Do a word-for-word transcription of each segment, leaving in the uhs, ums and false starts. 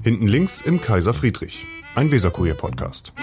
Hinten links im Kaiser Friedrich, ein Weserkurier-Podcast.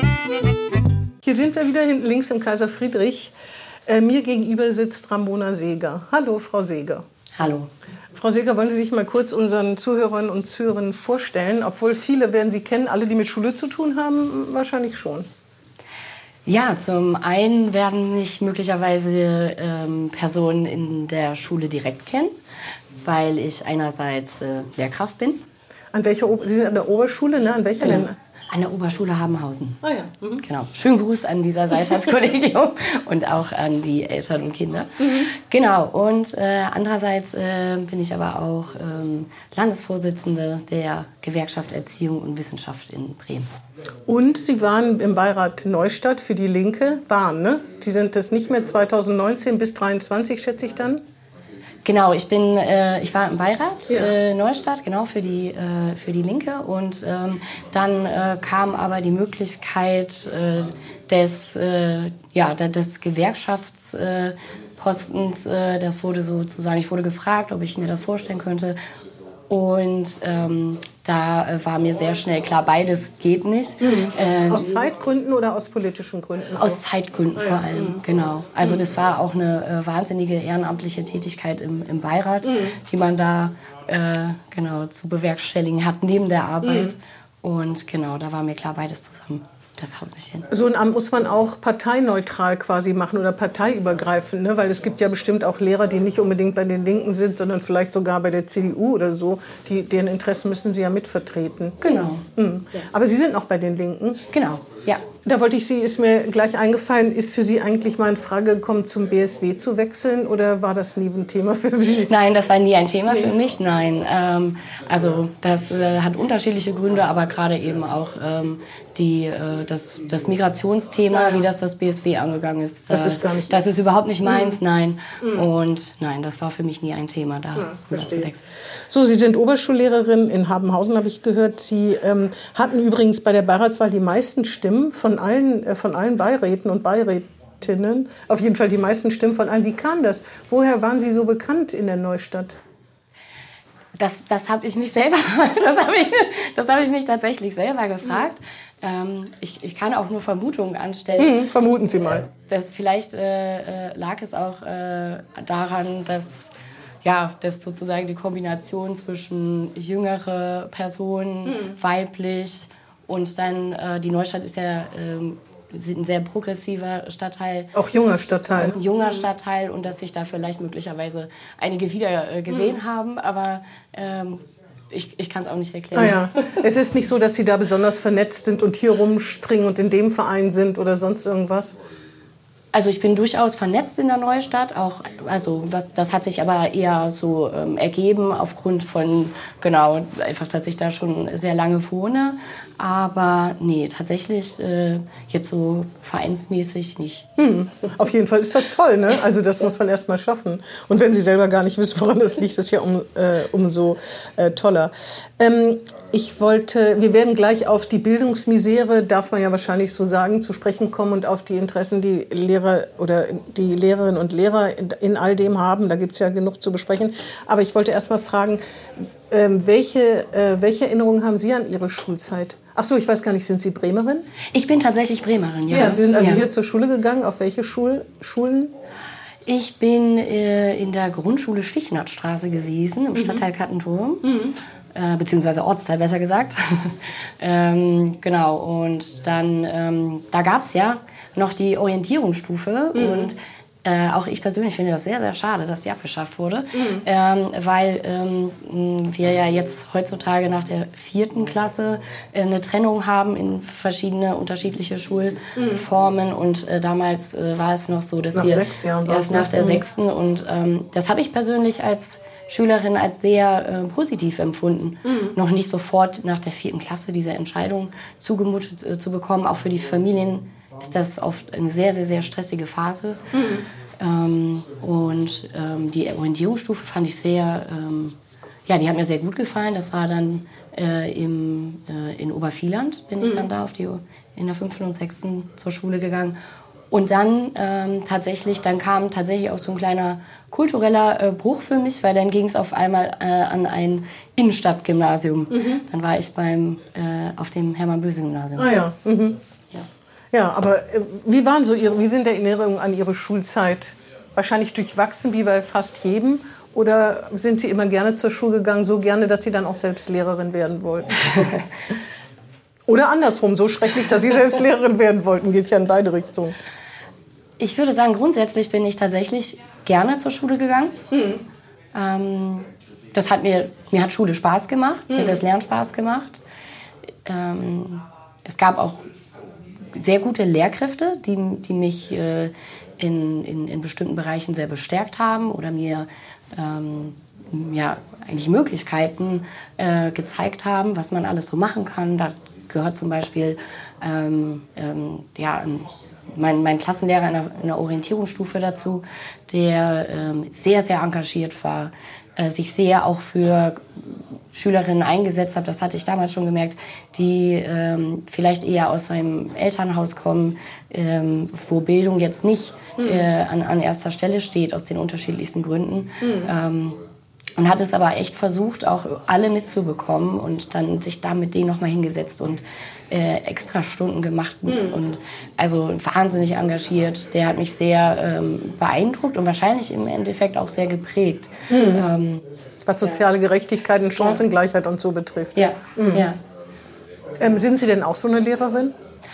Hier sind wir wieder hinten links im Kaiser Friedrich. Äh, mir gegenüber sitzt Ramona Seeger. Hallo, Frau Seeger. Hallo. Frau Seeger, wollen Sie sich mal kurz unseren Zuhörerinnen und Zuhörern vorstellen? Obwohl viele werden Sie kennen, alle, die mit Schule zu tun haben, wahrscheinlich schon. Ja, zum einen werden mich möglicherweise ähm, Personen in der Schule direkt kennen, weil ich einerseits äh, Lehrkraft bin. An welcher o- Sie sind an der Oberschule, ne? An welcher Genau. denn? An der Oberschule Habenhausen. Ah ja. Mhm. Genau. Schönen Gruß an dieser Seite ans Kollegium und auch an die Eltern und Kinder. Mhm. Genau. Und äh, andererseits äh, bin ich aber auch ähm, Landesvorsitzende der Gewerkschaft Erziehung und Wissenschaft in Bremen. Und Sie waren im Beirat Neustadt für die Linke. Waren, ne? Sie sind das nicht mehr zweitausendneunzehn bis dreiundzwanzig, schätze ich dann? Genau, ich bin, äh, ich war im Beirat Ja. äh, Neustadt, genau für die äh, für die Linke, und ähm, dann äh, kam aber die Möglichkeit äh, des äh, ja des Gewerkschaftspostens. Äh, das wurde sozusagen, ich wurde gefragt, ob ich mir das vorstellen könnte. Und ähm, da äh, war mir sehr schnell klar, beides geht nicht. Mhm. Äh, Aus Zeitgründen oder aus politischen Gründen? Aus Zeitgründen vor allem, mhm. genau. Also das war auch eine äh, wahnsinnige ehrenamtliche Tätigkeit im, im Beirat, mhm. die man da äh, genau zu bewerkstelligen hat neben der Arbeit. Mhm. Und genau, da war mir klar, beides zusammen. Das haut nicht hin. So ein Amt muss man auch parteineutral quasi machen oder parteiübergreifend, ne? Weil es gibt ja bestimmt auch Lehrer, die nicht unbedingt bei den Linken sind, sondern vielleicht sogar bei der C D U oder so. Die, deren Interessen müssen Sie ja mitvertreten. Genau. Mhm. Ja. Aber Sie sind noch bei den Linken? Genau, ja. Da wollte ich Sie, ist mir gleich eingefallen, ist für Sie eigentlich mal in Frage gekommen, zum B S W zu wechseln, oder war das nie ein Thema für Sie? Nein, das war nie ein Thema nee. für mich, nein. Ähm, also das äh, hat unterschiedliche Gründe, aber gerade eben auch ähm, die, äh, das, das Migrationsthema, ja. wie das das B S W angegangen ist. Das, das ist gar nicht Das ist überhaupt nicht meins, mhm. nein. Mhm. Und nein, das war für mich nie ein Thema, da ja, zu wechseln. So, Sie sind Oberschullehrerin in Habenhausen, habe ich gehört. Sie ähm, hatten übrigens bei der Beiratswahl die meisten Stimmen von allen, äh, von allen Beiräten und Beirätinnen. Auf jeden Fall die meisten Stimmen von allen. Wie kam das? Woher waren Sie so bekannt in der Neustadt? Das, das habe ich mich selber, das habe ich, das habe ich mich tatsächlich selber gefragt. Ähm, ich, ich kann auch nur Vermutungen anstellen. Mhm, vermuten Sie mal. Das, vielleicht äh, äh, lag es auch äh, daran, dass, ja, dass sozusagen die Kombination zwischen jüngere Personen, mhm. weiblich, und dann äh, die Neustadt ist ja ähm, ein sehr progressiver Stadtteil. Auch junger Stadtteil. Auch ein junger mhm. Stadtteil, und dass sich da vielleicht möglicherweise einige wieder äh, gesehen mhm. haben, aber ähm, ich, ich kann es auch nicht erklären. Ah ja. Es ist nicht so, dass Sie da besonders vernetzt sind und hier rumspringen und in dem Verein sind oder sonst irgendwas? Also ich bin durchaus vernetzt in der Neustadt, auch, also was, das hat sich aber eher so ähm, ergeben aufgrund von, genau, einfach, dass ich da schon sehr lange wohne. Aber nee, tatsächlich äh, jetzt so vereinsmäßig nicht. Hm. Auf jeden Fall ist das toll, ne? Also das muss man erst mal schaffen. Und wenn Sie selber gar nicht wissen, woran das liegt, ist es ja um, äh, umso äh, toller. Ähm, ich wollte, wir werden gleich auf die Bildungsmisere, darf man ja wahrscheinlich so sagen, zu sprechen kommen, und auf die Interessen, die Lehrer oder die Lehrerinnen und Lehrer in, in all dem haben. Da gibt es ja genug zu besprechen. Aber ich wollte erst mal fragen, ähm, welche, äh, welche Erinnerungen haben Sie an Ihre Schulzeit? Ach so, ich weiß gar nicht, sind Sie Bremerin? Ich bin tatsächlich Bremerin, ja. Ja, Sie sind also ja. hier zur Schule gegangen. Auf welche Schul Schulen? Ich bin äh, in der Grundschule Stichnadtstraße gewesen, im mhm. Stadtteil Kattenturm. Mhm. Äh, beziehungsweise Ortsteil, besser gesagt. ähm, genau, und dann, ähm, da gab es ja noch die Orientierungsstufe, mhm. und Äh, auch ich persönlich finde das sehr, sehr schade, dass die abgeschafft wurde, mhm. ähm, weil ähm, wir ja jetzt heutzutage nach der vierten Klasse äh, eine Trennung haben in verschiedene unterschiedliche Schulformen, mhm. und äh, damals äh, war es noch so, dass nach wir sechs Jahren erst nach der mhm. sechsten, und ähm, das habe ich persönlich als Schülerin als sehr äh, positiv empfunden, mhm. noch nicht sofort nach der vierten Klasse diese Entscheidung zugemutet äh, zu bekommen. Auch für die Familien ist das oft eine sehr, sehr, sehr stressige Phase. Mhm. Ähm, und ähm, die Orientierungsstufe fand ich sehr, ähm, ja, die hat mir sehr gut gefallen. Das war dann äh, im, äh, in Obervieland, bin ich mhm. dann da auf die, in der fünften und sechsten zur Schule gegangen. Und dann ähm, tatsächlich, dann kam tatsächlich auch so ein kleiner kultureller äh, Bruch für mich, weil dann ging es auf einmal äh, an ein Innenstadtgymnasium. Mhm. Dann war ich beim, äh, auf dem Hermann-Böse-Gymnasium. Ah ja. Mhm. ja. Ja, aber äh, wie waren so Ihre, wie sind Erinnerungen an Ihre Schulzeit? Wahrscheinlich durchwachsen, wie bei fast jedem. Oder sind Sie immer gerne zur Schule gegangen, so gerne, dass Sie dann auch selbst Lehrerin werden wollten? Oder andersrum, so schrecklich, dass Sie selbst Lehrerin werden wollten, geht ja in beide Richtungen. Ich würde sagen, grundsätzlich bin ich tatsächlich gerne zur Schule gegangen. Mhm. Ähm, das hat mir, mir hat Schule Spaß gemacht, mhm. mir hat das Lernen Spaß gemacht. Ähm, es gab auch sehr gute Lehrkräfte, die, die mich äh, in, in, in bestimmten Bereichen sehr bestärkt haben oder mir ähm, ja, eigentlich Möglichkeiten äh, gezeigt haben, was man alles so machen kann. Da gehört zum Beispiel ähm, ähm, ja, mein, mein Klassenlehrer in der, in der Orientierungsstufe dazu, der ähm, sehr, sehr engagiert war, äh, sich sehr auch für Schülerinnen eingesetzt hat. Das hatte ich damals schon gemerkt, die ähm, vielleicht eher aus einem Elternhaus kommen, ähm, wo Bildung jetzt nicht äh, an, an erster Stelle steht, aus den unterschiedlichsten Gründen. Mhm. Ähm, und hat es aber echt versucht, auch alle mitzubekommen und dann sich da mit denen nochmal hingesetzt und äh, extra Stunden gemacht. Mhm. Und also wahnsinnig engagiert. Der hat mich sehr ähm, beeindruckt und wahrscheinlich im Endeffekt auch sehr geprägt. Mhm. Ähm, Was soziale Gerechtigkeit und Chancengleichheit ja. und so betrifft. Ja, mhm. ja. Ähm, sind Sie denn auch so eine Lehrerin?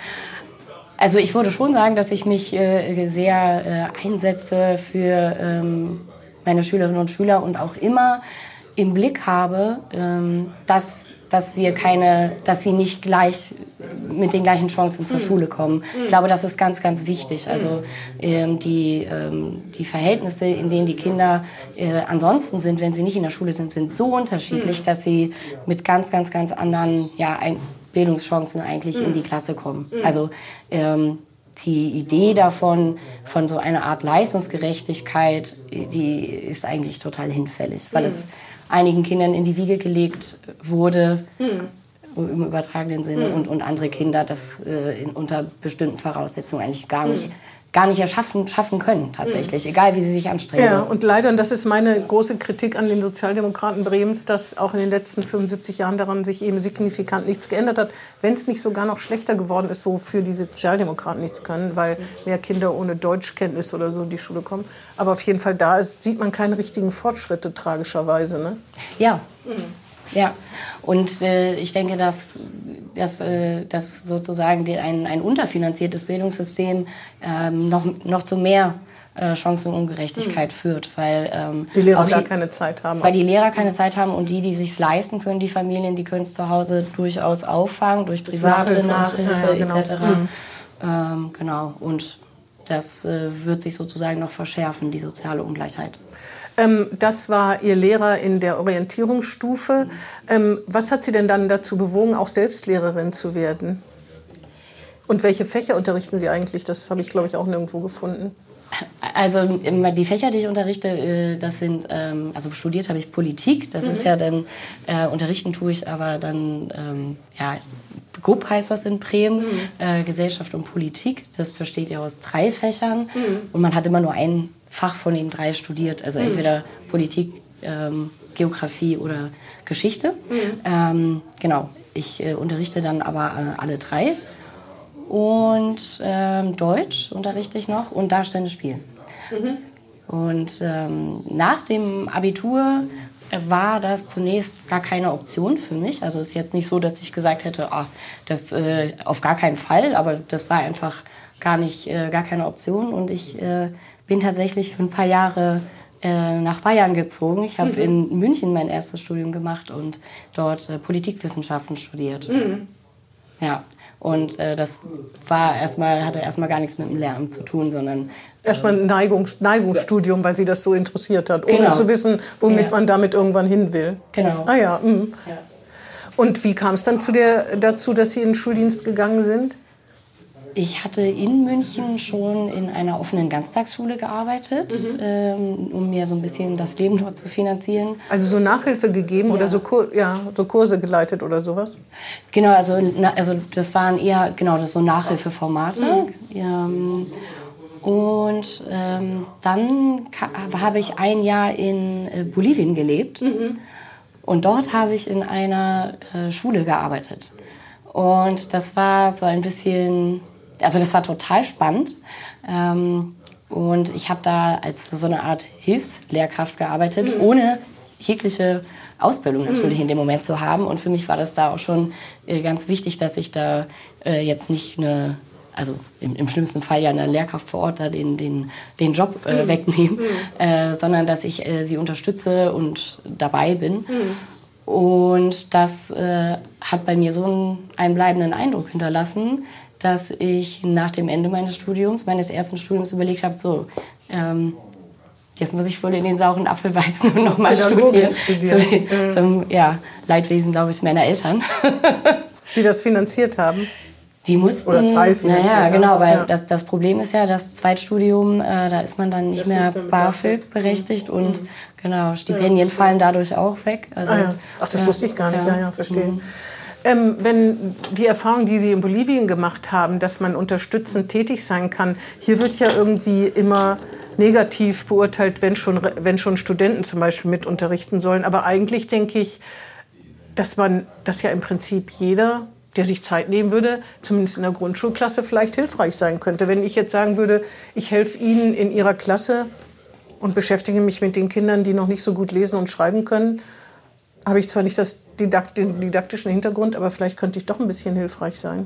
Also ich würde schon sagen, dass ich mich äh, sehr äh, einsetze für ähm, meine Schülerinnen und Schüler und auch immer im Blick habe, ähm, dass, dass wir keine, dass sie nicht gleich mit den gleichen Chancen zur mhm. Schule kommen. Mhm. Ich glaube, das ist ganz, ganz wichtig. Also ähm, die, ähm, die Verhältnisse, in denen die Kinder äh, ansonsten sind, wenn sie nicht in der Schule sind, sind so unterschiedlich, mhm. dass sie mit ganz, ganz, ganz anderen ja, ein, Bildungschancen eigentlich mhm. in die Klasse kommen. Mhm. Also ähm, die Idee davon, von so einer Art Leistungsgerechtigkeit, die ist eigentlich total hinfällig, weil mhm. es einigen Kindern in die Wiege gelegt wurde, mhm. im übertragenen Sinne, mhm. und, und andere Kinder das äh, in, unter bestimmten Voraussetzungen eigentlich gar nicht, mhm. gar nicht erschaffen schaffen können, tatsächlich, mhm. egal wie sie sich anstrengen. Ja, und leider, und das ist meine große Kritik an den Sozialdemokraten Bremens, dass auch in den letzten fünfundsiebzig Jahren daran sich eben signifikant nichts geändert hat, wenn es nicht sogar noch schlechter geworden ist, wofür die Sozialdemokraten nichts können, weil mehr Kinder ohne Deutschkenntnis oder so in die Schule kommen. Aber auf jeden Fall da ist, sieht man keine richtigen Fortschritte, tragischerweise. Ne? Ja, mhm. ja. Und äh, ich denke, dass, dass, äh, dass sozusagen die, ein, ein unterfinanziertes Bildungssystem ähm, noch, noch zu mehr äh, Chancenungerechtigkeit mhm. führt. Weil ähm, die Lehrer gar keine Zeit haben. Weil die Lehrer keine Zeit haben und die, die sich leisten können, die Familien, die können es zu Hause durchaus auffangen, durch private Nachhilfe, Nachhilfe ja, ja, genau. et cetera. Mhm. Ähm, genau. Und das äh, wird sich sozusagen noch verschärfen, die soziale Ungleichheit. Ähm, das war Ihr Lehrer in der Orientierungsstufe. Ähm, was hat Sie denn dann dazu bewogen, auch selbst Lehrerin zu werden? Und welche Fächer unterrichten Sie eigentlich? Das habe ich, glaube ich, auch nirgendwo gefunden. Also die Fächer, die ich unterrichte, das sind, also studiert habe ich Politik. Das mhm. ist ja dann, äh, unterrichten tue ich aber dann, ähm, ja, G U P heißt das in Bremen, mhm. äh, Gesellschaft und Politik. Das besteht ja aus drei Fächern mhm. und man hat immer nur ein Fach von den drei studiert. Also mhm. entweder Politik, ähm, Geografie oder Geschichte. Mhm. Ähm, genau, ich äh, unterrichte dann aber äh, alle drei. Und ähm, Deutsch unterrichte ich noch und Darstellende Spielen. Mhm. Und ähm, nach dem Abitur war das zunächst gar keine Option für mich. Also es ist jetzt nicht so, dass ich gesagt hätte, oh, das äh, auf gar keinen Fall, aber das war einfach gar nicht, äh, gar keine Option. Und ich äh, bin tatsächlich für ein paar Jahre äh, nach Bayern gezogen. Ich habe mhm. in München mein erstes Studium gemacht und dort äh, Politikwissenschaften studiert. Mhm. Ja. Und äh, das war erstmal, hatte erstmal gar nichts mit dem Lehramt zu tun, sondern... Äh, erstmal ein Neigungs, Neigungsstudium, weil sie das so interessiert hat, ohne genau. zu wissen, womit ja. man damit irgendwann hin will. Genau. Ah ja, mhm. ja. Und wie kam es dann zu der, dazu, dass Sie in den Schuldienst gegangen sind? Ich hatte in München schon in einer offenen Ganztagsschule gearbeitet, mhm. ähm, um mir so ein bisschen das Leben dort zu finanzieren. Also so Nachhilfe gegeben ja. oder so, Kur- ja, so Kurse geleitet oder sowas? Genau, also, na, also das waren eher genau das so Nachhilfeformate. Mhm. Ähm, und ähm, dann ka- habe ich ein Jahr in äh, Bolivien gelebt. Mhm. Und dort habe ich in einer äh, Schule gearbeitet. Und das war so ein bisschen, also das war total spannend. Ähm, und ich habe da als so eine Art Hilfslehrkraft gearbeitet, mhm. ohne jegliche Ausbildung natürlich mhm. in dem Moment zu haben. Und für mich war das da auch schon äh, ganz wichtig, dass ich da äh, jetzt nicht eine, also im, im schlimmsten Fall ja eine Lehrkraft vor Ort da den, den, den Job äh, mhm. wegnehme, mhm. Äh, sondern dass ich äh, sie unterstütze und dabei bin. Mhm. Und das äh, hat bei mir so einen, einen bleibenden Eindruck hinterlassen, dass ich nach dem Ende meines Studiums, meines ersten Studiums überlegt habe, so, ähm, jetzt muss ich wohl in den sauren Apfel beißen und nochmal studieren. Zu den, mhm. Zum ja, Leidwesen, glaube ich, meiner Eltern. Die das finanziert haben? Die mussten, oder teilfinanziert naja, haben. genau, weil ja. das, das Problem ist ja, das Zweitstudium, äh, da ist man dann nicht das mehr BAföG berechtigt mhm. und genau, Stipendien ja. fallen dadurch auch weg. Also, ah, ja. Ach, das ja, wusste ich gar nicht, ja, ja, ja verstehe. Mhm. Ähm, wenn die Erfahrung, die Sie in Bolivien gemacht haben, dass man unterstützend tätig sein kann, hier wird ja irgendwie immer negativ beurteilt, wenn schon, wenn schon Studenten zum Beispiel mit unterrichten sollen. Aber eigentlich denke ich, dass man, dass ja im Prinzip jeder, der sich Zeit nehmen würde, zumindest in der Grundschulklasse vielleicht hilfreich sein könnte. Wenn ich jetzt sagen würde, ich helfe Ihnen in Ihrer Klasse und beschäftige mich mit den Kindern, die noch nicht so gut lesen und schreiben können, habe ich zwar nicht das Didakt- den didaktischen Hintergrund, aber vielleicht könnte ich doch ein bisschen hilfreich sein.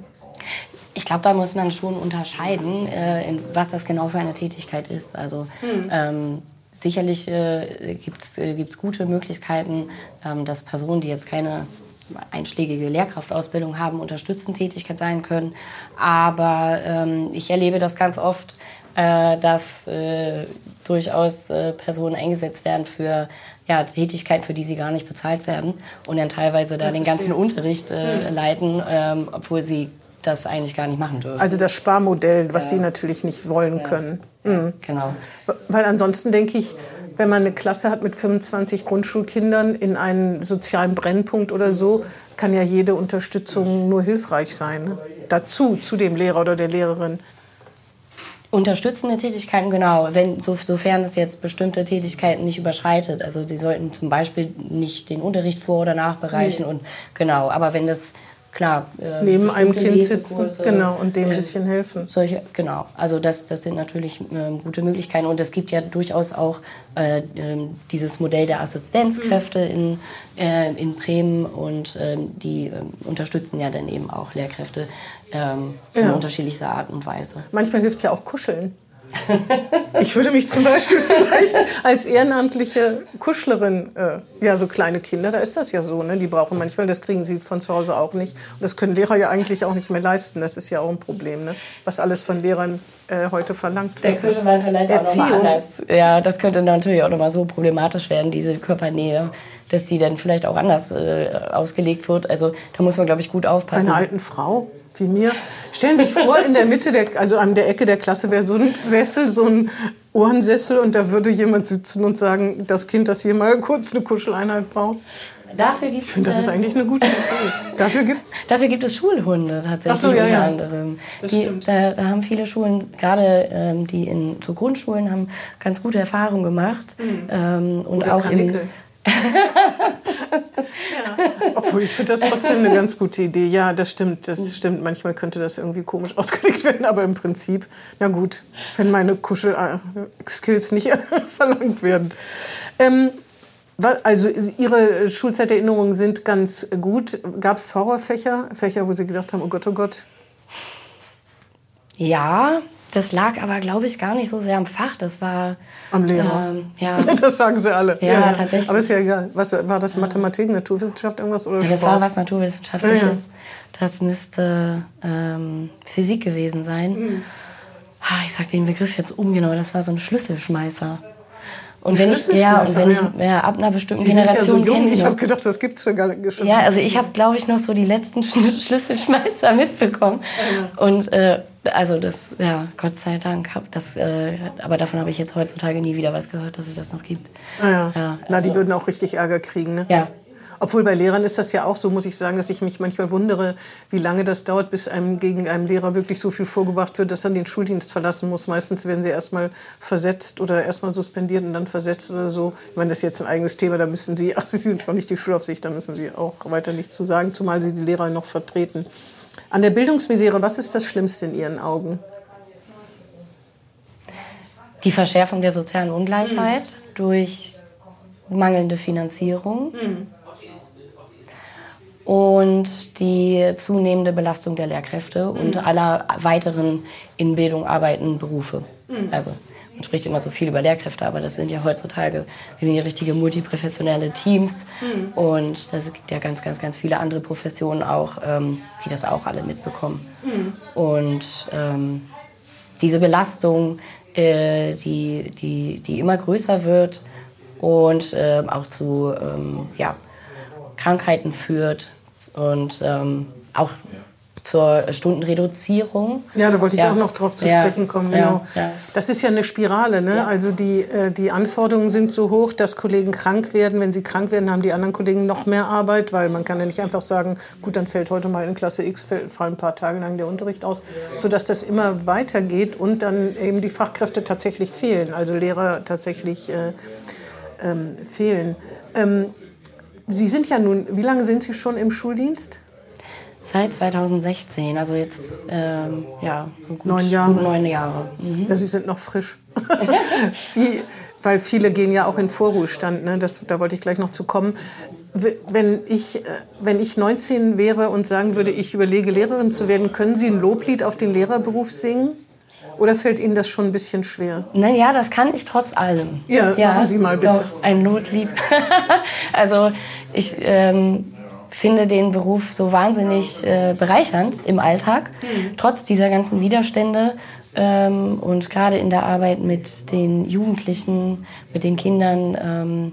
Ich glaube, da muss man schon unterscheiden, äh, in, was das genau für eine Tätigkeit ist. Also hm. ähm, sicherlich äh, gibt es äh, gibt's gute Möglichkeiten, ähm, dass Personen, die jetzt keine einschlägige Lehrkraftausbildung haben, unterstützend Tätigkeit sein können. Aber ähm, ich erlebe das ganz oft, äh, dass äh, durchaus äh, Personen eingesetzt werden für ja, Tätigkeiten, für die sie gar nicht bezahlt werden und dann teilweise da den ganzen Unterricht äh, hm. leiten, ähm, obwohl sie das eigentlich gar nicht machen dürfen. Also das Sparmodell, was ja. Sie natürlich nicht wollen ja. können. Mhm. Genau. Weil ansonsten denke ich, wenn man eine Klasse hat mit fünfundzwanzig Grundschulkindern in einem sozialen Brennpunkt oder so, kann ja jede Unterstützung nur hilfreich sein. Ne? Dazu, zu dem Lehrer oder der Lehrerin. Unterstützende Tätigkeiten, genau, wenn, so, sofern es jetzt bestimmte Tätigkeiten nicht überschreitet. Also sie sollten zum Beispiel nicht den Unterricht vor- oder nachbereichen. Nee. Und, genau, aber wenn das, klar... Äh, neben einem Kind sitzen, genau, und dem ein bisschen helfen. Solche, genau, also das, das sind natürlich äh, gute Möglichkeiten. Und es gibt ja durchaus auch äh, äh, dieses Modell der Assistenzkräfte in, äh, in Bremen. Und äh, die äh, unterstützen ja dann eben auch Lehrkräfte ähm, in ja. unterschiedlichster Art und Weise. Manchmal hilft ja auch Kuscheln. Ich würde mich zum Beispiel vielleicht als ehrenamtliche Kuschlerin, äh, ja, so kleine Kinder, da ist das ja so, ne? Die brauchen manchmal, das kriegen sie von zu Hause auch nicht. Und das können Lehrer ja eigentlich auch nicht mehr leisten. Das ist ja auch ein Problem, ne? Was alles von Lehrern äh, heute verlangt wird. Da könnte man vielleicht Erziehung. auch noch mal anders. Ja, das könnte natürlich auch noch mal so problematisch werden, diese Körpernähe, dass die dann vielleicht auch anders äh, ausgelegt wird. Also da muss man, glaube ich, gut aufpassen. Eine alten Frau wie mir. Stellen Sie sich vor, in der Mitte, der, also an der Ecke der Klasse wäre so ein Sessel, so ein Ohrensessel und da würde jemand sitzen und sagen, das Kind, das hier mal kurz eine Kuscheleinheit braucht. Dafür gibt's, ich finde, das ist eigentlich eine gute Idee. Dafür gibt's Dafür gibt es Schulhunde tatsächlich. Ach so, ja, unter ja. anderem. Das die, stimmt. Da, da haben viele Schulen, gerade ähm, die in so Grundschulen, haben ganz gute Erfahrungen gemacht. Mhm. Ähm, und Oder auch Karnickel. Ja. Obwohl, ich finde das trotzdem eine ganz gute Idee. Ja, das stimmt, das stimmt. Manchmal könnte das irgendwie komisch ausgelegt werden, aber im Prinzip, na gut, wenn meine Kuschel-Skills nicht verlangt werden. Ähm, also Ihre Schulzeiterinnerungen sind ganz gut. Gab es Horrorfächer, Fächer, wo Sie gedacht haben, oh Gott, oh Gott? Ja, das lag aber, glaube ich, gar nicht so sehr am Fach. Das war... Am Lehrer. Ähm, ja. Das sagen sie alle. Ja, ja, tatsächlich. Aber ist ja egal. Was, war das Mathematik, Naturwissenschaft, irgendwas? Oder ja, das Sport? war was Naturwissenschaftliches. Ja, ja. Das müsste ähm, Physik gewesen sein. Mhm. Ich sag den Begriff jetzt ungenau. Das war so ein Schlüsselschmeißer. Und wenn ich, ja, und wenn ich ja, ab einer bestimmten Sie Generation sind ja so jung. kenne, Ich habe gedacht, das gibt's schon gar nicht. Ja, also ich habe, glaube ich, noch so die letzten Schlüsselschmeißer mitbekommen. Ja. Und äh, also das, ja, Gott sei Dank, hab das, äh, aber davon habe ich jetzt heutzutage nie wieder was gehört, dass es das noch gibt. Ah ja. Ja, Na, also, die würden auch richtig Ärger kriegen, ne? Ja. Obwohl bei Lehrern ist das ja auch so, muss ich sagen, dass ich mich manchmal wundere, wie lange das dauert, bis einem gegen einem Lehrer wirklich so viel vorgebracht wird, dass er den Schuldienst verlassen muss. Meistens werden sie erstmal versetzt oder erstmal suspendiert und dann versetzt oder so. Ich meine, das ist jetzt ein eigenes Thema, da müssen Sie, also Sie sind auch nicht die Schulaufsicht, da müssen Sie auch weiter nichts zu sagen, zumal Sie die Lehrer noch vertreten. An der Bildungsmisere, was ist das Schlimmste in Ihren Augen? Die Verschärfung der sozialen Ungleichheit mhm. durch mangelnde Finanzierung mhm. und die zunehmende Belastung der Lehrkräfte mhm. und aller weiteren in Bildung arbeitenden Berufe. Mhm. Also man spricht immer so viel über Lehrkräfte, aber das sind ja heutzutage, wir sind ja richtige multiprofessionelle Teams mhm. und es gibt ja ganz, ganz, ganz viele andere Professionen auch, ähm, die das auch alle mitbekommen. Mhm. Und ähm, diese Belastung, äh, die, die, die immer größer wird und äh, auch zu ähm, ja, Krankheiten führt und ähm, auch zur Stundenreduzierung. Ja, da wollte ich ja. auch noch drauf zu ja. sprechen kommen. Genau. Ja. Ja. Das ist ja eine Spirale. Ne? Ja. Also die, äh, die Anforderungen sind so hoch, dass Kollegen krank werden. Wenn sie krank werden, haben die anderen Kollegen noch mehr Arbeit, weil man kann ja nicht einfach sagen, gut, dann fällt heute mal in Klasse X fallen ein paar Tage lang der Unterricht aus, sodass das immer weitergeht und dann eben die Fachkräfte tatsächlich fehlen, also Lehrer tatsächlich äh, ähm, fehlen. Ähm, Sie sind ja nun, wie lange sind Sie schon im Schuldienst? Seit zweitausendsechzehn, also jetzt ähm, ja, gut, neun Jahre. Gut neun Jahre. Mhm. Ja, Sie sind noch frisch. Wie, weil viele gehen ja auch in Vorruhestand, ne? Das, da wollte ich gleich noch zu kommen. Wenn ich, wenn ich neunzehn wäre und sagen würde, ich überlege, Lehrerin zu werden, können Sie ein Loblied auf den Lehrerberuf singen? Oder fällt Ihnen das schon ein bisschen schwer? Naja, das kann ich trotz allem. Ja, ja, machen Sie mal bitte. Doch, ein Lotlied. Also ich ähm, finde den Beruf so wahnsinnig äh, bereichernd im Alltag, mhm. trotz dieser ganzen Widerstände. Ähm, und gerade in der Arbeit mit den Jugendlichen, mit den Kindern, ähm,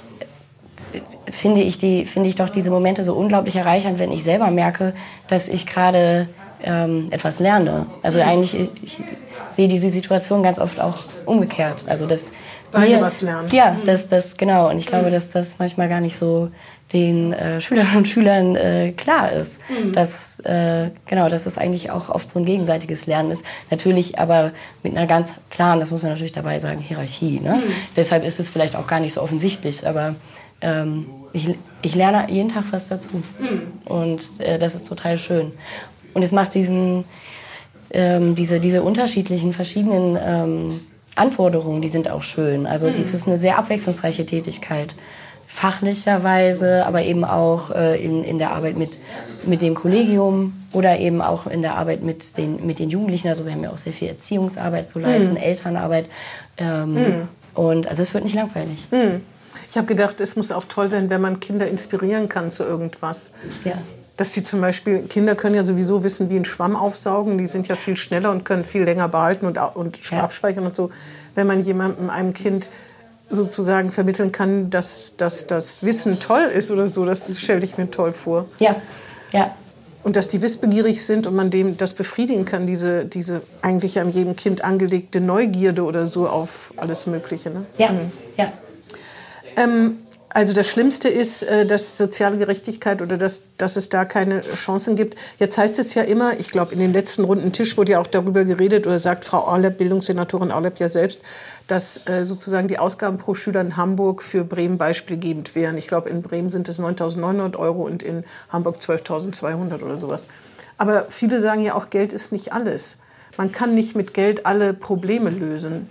finde ich, die, finde ich doch diese Momente so unglaublich erreichernd, wenn ich selber merke, dass ich gerade ähm, etwas lerne. Also mhm. eigentlich, ich, ich sehe diese Situation ganz oft auch umgekehrt. Also dass Beide was lernen. Ja, mhm. das, das, genau. Und ich glaube, dass das manchmal gar nicht so den äh, Schülerinnen und Schülern äh, klar ist. Mhm. Dass, äh, genau, dass es eigentlich auch oft so ein gegenseitiges Lernen ist. Natürlich aber mit einer ganz klaren, das muss man natürlich dabei sagen, Hierarchie. Ne? Mhm. Deshalb ist es vielleicht auch gar nicht so offensichtlich, aber ähm, ich, ich lerne jeden Tag was dazu. Mhm. Und äh, das ist total schön. Und es macht diesen, ähm, diese, diese unterschiedlichen, verschiedenen ähm, Anforderungen, die sind auch schön. Also mhm. dies ist eine sehr abwechslungsreiche Tätigkeit. Fachlicherweise, aber eben auch äh, in, in der Arbeit mit, mit dem Kollegium oder eben auch in der Arbeit mit den, mit den Jugendlichen. Also wir haben ja auch sehr viel Erziehungsarbeit zu leisten, mhm. Elternarbeit. Ähm, mhm. Und also es wird nicht langweilig. Mhm. Ich habe gedacht, es muss auch toll sein, wenn man Kinder inspirieren kann zu irgendwas. Ja. Dass sie zum Beispiel, Kinder können ja sowieso wissen, wie ein Schwamm aufsaugen. Die sind ja viel schneller und können viel länger behalten und, und ja. abspeichern und so. Wenn man jemandem, einem Kind sozusagen vermitteln kann, dass, dass das Wissen toll ist oder so, das stelle ich mir toll vor. Ja, ja. Und dass die wissbegierig sind und man dem das befriedigen kann, diese, diese eigentlich an jedem Kind angelegte Neugierde oder so auf alles Mögliche. Ne? Ja, mhm. ja. Ähm, also das Schlimmste ist, dass soziale Gerechtigkeit oder dass, dass es da keine Chancen gibt. Jetzt heißt es ja immer, ich glaube in den letzten runden Tisch wurde ja auch darüber geredet oder sagt Frau Arlep, Bildungssenatorin Arlep ja selbst, dass äh, sozusagen die Ausgaben pro Schüler in Hamburg für Bremen beispielgebend wären. Ich glaube in Bremen sind es neuntausendneunhundert Euro und in Hamburg zwölftausendzweihundert oder sowas. Aber viele sagen ja auch, Geld ist nicht alles. Man kann nicht mit Geld alle Probleme lösen.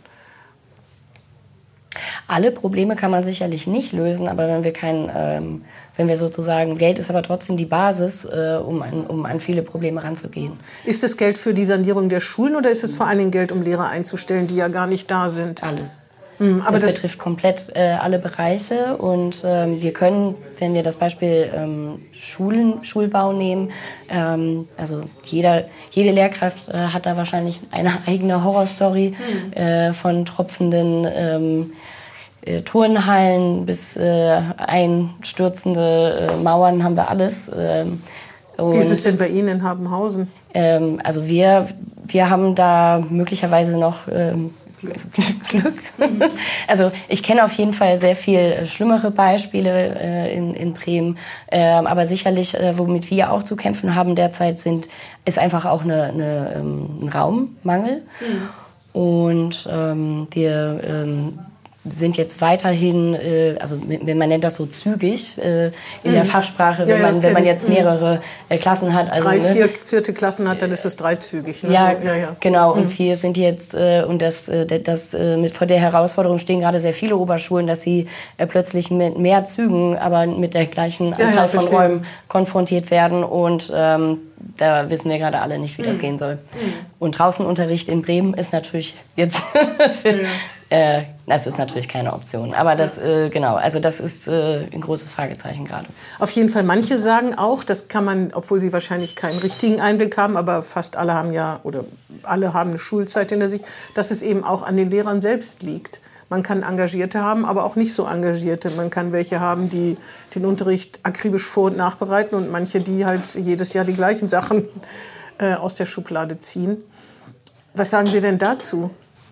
Alle Probleme kann man sicherlich nicht lösen, aber wenn wir kein, ähm, wenn wir sozusagen, Geld ist aber trotzdem die Basis, äh, um, an, um an viele Probleme ranzugehen. Ist es Geld für die Sanierung der Schulen oder ist es vor allen Dingen Geld, um Lehrer einzustellen, die ja gar nicht da sind? Alles. Hm, aber das, das betrifft komplett äh, alle Bereiche und ähm, wir können, wenn wir das Beispiel ähm, Schulen, Schulbau nehmen, ähm, also jeder, jede Lehrkraft äh, hat da wahrscheinlich eine eigene Horrorstory hm. äh, von tropfenden ähm, äh, Turnhallen bis äh, einstürzende äh, Mauern haben wir alles. Ähm, Wie ist es denn bei Ihnen in Habenhausen? Ähm, also wir, wir haben da möglicherweise noch ähm, Glück. Also ich kenne auf jeden Fall sehr viel schlimmere Beispiele äh, in, in Bremen. Ähm, aber sicherlich, äh, womit wir auch zu kämpfen haben derzeit, sind, ist einfach auch eine, eine, ähm, ein Raummangel. Mhm. Und ähm, wir ähm, sind jetzt weiterhin, äh, also man nennt das so zügig äh, in mm. der Fachsprache, wenn, ja, man, wenn man jetzt mehrere äh, Klassen hat. Also, Drei, ne, vier, vierte Klassen hat, dann ist es dreizügig. Ne? Ja, so, ja, ja, genau. Mm. Und wir sind jetzt, äh, und das, äh, das äh, mit vor der Herausforderung stehen gerade sehr viele Oberschulen, dass sie äh, plötzlich mit mehr Zügen, aber mit der gleichen Anzahl ja, ja, von Räumen konfrontiert werden. Und ähm, da wissen wir gerade alle nicht, wie mm. das gehen soll. Mm. Und Draußenunterricht in Bremen ist natürlich jetzt für, ja. äh, das ist natürlich keine Option. Aber das, äh, genau, also das ist äh, ein großes Fragezeichen gerade. Auf jeden Fall, manche sagen auch, das kann man, obwohl sie wahrscheinlich keinen richtigen Einblick haben, aber fast alle haben ja, oder alle haben eine Schulzeit hinter sich, dass es eben auch an den Lehrern selbst liegt. Man kann Engagierte haben, aber auch nicht so Engagierte. Man kann welche haben, die den Unterricht akribisch vor- und nachbereiten und manche, die halt jedes Jahr die gleichen Sachen äh, aus der Schublade ziehen. Was sagen Sie denn dazu?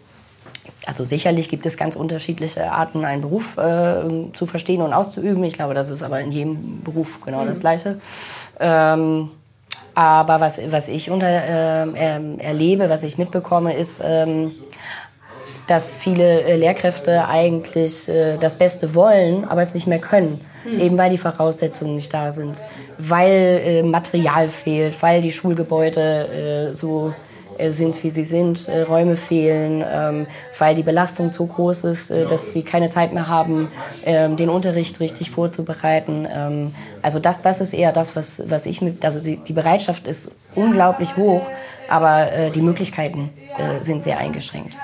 Also sicherlich gibt es ganz unterschiedliche Arten, einen Beruf äh, zu verstehen und auszuüben. Ich glaube, das ist aber in jedem Beruf genau mhm. das Gleiche. Ähm, aber was, was ich unter, äh, erlebe, was ich mitbekomme, ist, ähm, dass viele äh, Lehrkräfte eigentlich äh, das Beste wollen, aber es nicht mehr können. Mhm. Eben weil die Voraussetzungen nicht da sind. Weil äh, Material fehlt, weil die Schulgebäude äh, so sind, wie sie sind, äh, Räume fehlen, ähm, weil die Belastung so groß ist, äh, dass sie keine Zeit mehr haben, ähm, den Unterricht richtig vorzubereiten. Ähm, also das, das ist eher das, was, was ich mit, also die, die Bereitschaft ist unglaublich hoch, aber äh, die Möglichkeiten äh, sind sehr eingeschränkt.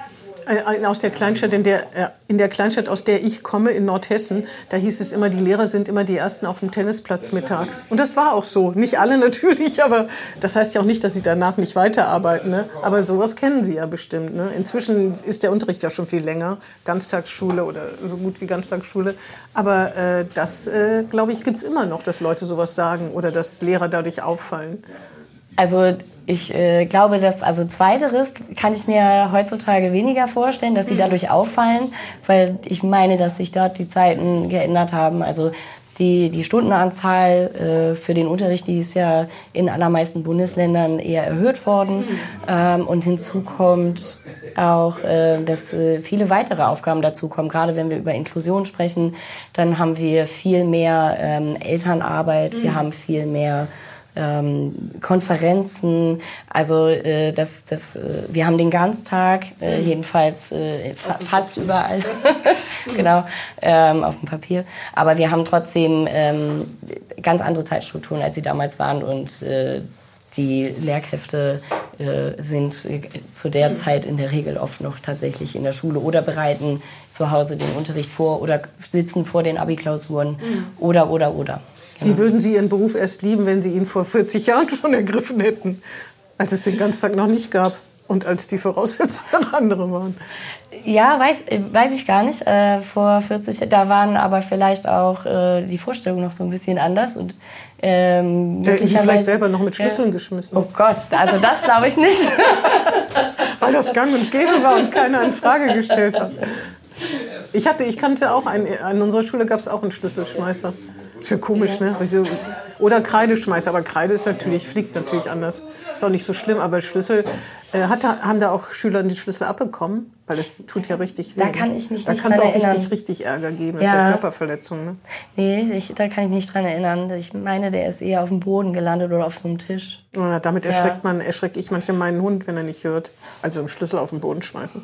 Aus der Kleinstadt, in der, in der Kleinstadt, aus der ich komme, in Nordhessen, da hieß es immer, die Lehrer sind immer die Ersten auf dem Tennisplatz mittags. Und das war auch so. Nicht alle natürlich, aber das heißt ja auch nicht, dass sie danach nicht weiterarbeiten. Ne? Aber sowas kennen sie ja bestimmt. Ne? Inzwischen ist der Unterricht ja schon viel länger. Ganztagsschule oder so gut wie Ganztagsschule. Aber äh, das, äh, glaube ich, gibt es immer noch, dass Leute sowas sagen oder dass Lehrer dadurch auffallen. Also ich äh, glaube, dass, also Zweiteres kann ich mir heutzutage weniger vorstellen, dass sie dadurch auffallen, weil ich meine, dass sich dort die Zeiten geändert haben. Also die, die Stundenanzahl äh, für den Unterricht, die ist ja in allermeisten Bundesländern eher erhöht worden. Ähm, und hinzu kommt auch, äh, dass äh, viele weitere Aufgaben dazukommen. Gerade wenn wir über Inklusion sprechen, dann haben wir viel mehr ähm, Elternarbeit, mhm. wir haben viel mehr Ähm, Konferenzen, also äh, das, das, äh, wir haben den Ganztag, äh, jedenfalls äh, fa- fast überall, genau, ähm, auf dem Papier. Aber wir haben trotzdem ähm, ganz andere Zeitstrukturen, als sie damals waren und äh, die Lehrkräfte äh, sind äh, zu der Zeit in der Regel oft noch tatsächlich in der Schule oder bereiten zu Hause den Unterricht vor oder sitzen vor den Abi-Klausuren mhm. oder, oder, oder. Wie würden Sie Ihren Beruf erst lieben, wenn Sie ihn vor vierzig Jahren schon ergriffen hätten, als es den Ganztag noch nicht gab und als die Voraussetzungen andere waren? Ja, weiß, weiß ich gar nicht. Äh, vor vierzig, da waren aber vielleicht auch äh, die Vorstellungen noch so ein bisschen anders. Und, ähm, Hätten Sie vielleicht selber noch mit Schlüsseln äh, geschmissen? Oh Gott, also das glaube ich nicht. Weil das gang und gäbe war und keiner in Frage gestellt hat. Ich, hatte, ich kannte auch, einen, an unserer Schule gab es auch einen Schlüsselschmeißer. Ist ja komisch, ne? Oder Kreideschmeißer, aber Kreide ist natürlich, fliegt natürlich anders. Ist auch nicht so schlimm, aber Schlüssel, äh, hat da, haben da auch Schüler die Schlüssel abbekommen? Weil das tut ja richtig weh. Da kann ich mich da nicht dran erinnern. Da kann es auch richtig, richtig Ärger geben. Das ja. ist ja Körperverletzung, ne? Nee, ich, da kann ich mich nicht dran erinnern. Ich meine, der ist eher auf dem Boden gelandet oder auf so einem Tisch. Ja, damit erschreckt man, erschrecke ich manchmal meinen Hund, wenn er nicht hört. Also einen Schlüssel auf den Boden schmeißen.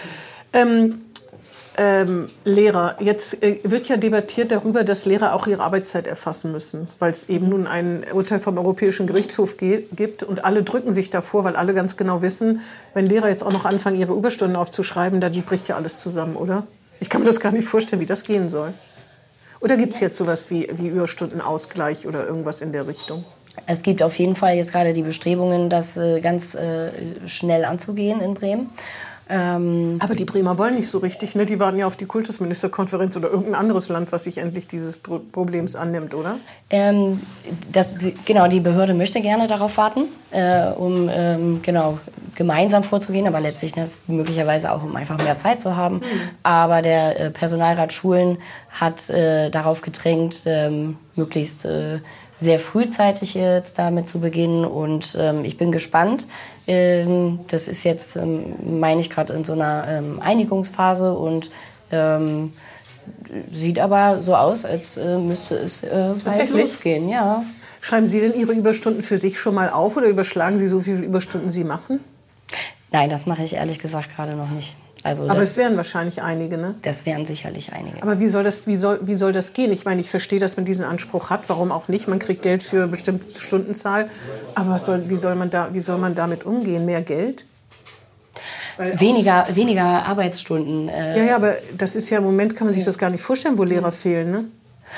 Ähm, Ähm, Lehrer. Jetzt äh, wird ja debattiert darüber, dass Lehrer auch ihre Arbeitszeit erfassen müssen, weil es eben nun ein Urteil vom Europäischen Gerichtshof ge- gibt und alle drücken sich davor, weil alle ganz genau wissen, wenn Lehrer jetzt auch noch anfangen, ihre Überstunden aufzuschreiben, dann bricht ja alles zusammen, oder? Ich kann mir das gar nicht vorstellen, wie das gehen soll. Oder gibt es jetzt sowas wie, wie Überstundenausgleich oder irgendwas in der Richtung? Es gibt auf jeden Fall jetzt gerade die Bestrebungen, das äh, ganz äh, schnell anzugehen in Bremen. Ähm, Aber die Bremer wollen nicht so richtig, ne? Die warten ja auf die Kultusministerkonferenz oder irgendein anderes Land, was sich endlich dieses Pro- Problems annimmt, oder? Ähm, das, genau, die Behörde möchte gerne darauf warten, äh, um ähm, genau gemeinsam vorzugehen, aber letztlich ne, möglicherweise auch, um einfach mehr Zeit zu haben. Mhm. Aber der äh, Personalrat Schulen hat äh, darauf gedrängt, ähm, möglichst äh, sehr frühzeitig jetzt damit zu beginnen. Und ähm, ich bin gespannt. Ähm, das ist jetzt, ähm, meine ich, gerade in so einer ähm, Einigungsphase und ähm, sieht aber so aus, als äh, müsste es äh, bald losgehen. Ja. Schreiben Sie denn Ihre Überstunden für sich schon mal auf oder überschlagen Sie so viele Überstunden Sie machen? Nein, das mache ich ehrlich gesagt gerade noch nicht. Also aber das, es wären wahrscheinlich einige, ne? Das wären sicherlich einige. Aber wie soll das, wie soll, wie soll das gehen? Ich meine, ich verstehe, dass man diesen Anspruch hat. Warum auch nicht? Man kriegt Geld für eine bestimmte Stundenzahl. Aber was soll, wie, soll man da, wie soll man damit umgehen? Mehr Geld? Weil weniger, weniger Arbeitsstunden. Äh ja, ja, aber das ist ja im Moment, kann man sich das gar nicht vorstellen, wo Lehrer fehlen, ne?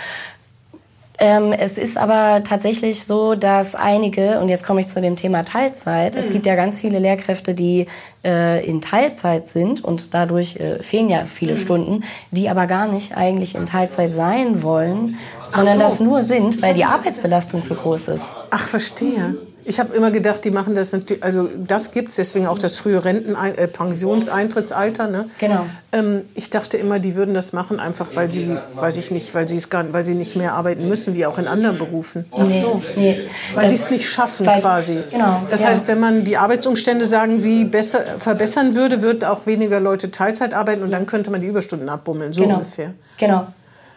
Ähm, es ist aber tatsächlich so, dass einige, und jetzt komme ich zu dem Thema Teilzeit, mhm. es gibt ja ganz viele Lehrkräfte, die äh, in Teilzeit sind und dadurch äh, fehlen ja viele mhm. Stunden, die aber gar nicht eigentlich in Teilzeit sein wollen, sondern so. das nur sind, weil die Arbeitsbelastung zu groß ist. Ach, verstehe. Ich habe immer gedacht, die machen das natürlich, also das gibt es, deswegen auch das frühe Renten äh, Pensionsentrittsalter. Ne? Genau. Ähm, ich dachte immer, die würden das machen, einfach weil sie, weiß ich nicht, weil sie es gar, weil sie nicht mehr arbeiten müssen, wie auch in anderen Berufen. Ach so. Nee, weil sie es nicht schaffen, weil, quasi. Genau. Das ja. heißt, wenn man die Arbeitsumstände, sagen Sie, besser, verbessern würde, würden auch weniger Leute Teilzeit arbeiten und dann könnte man die Überstunden abbummeln, so genau. ungefähr. Genau.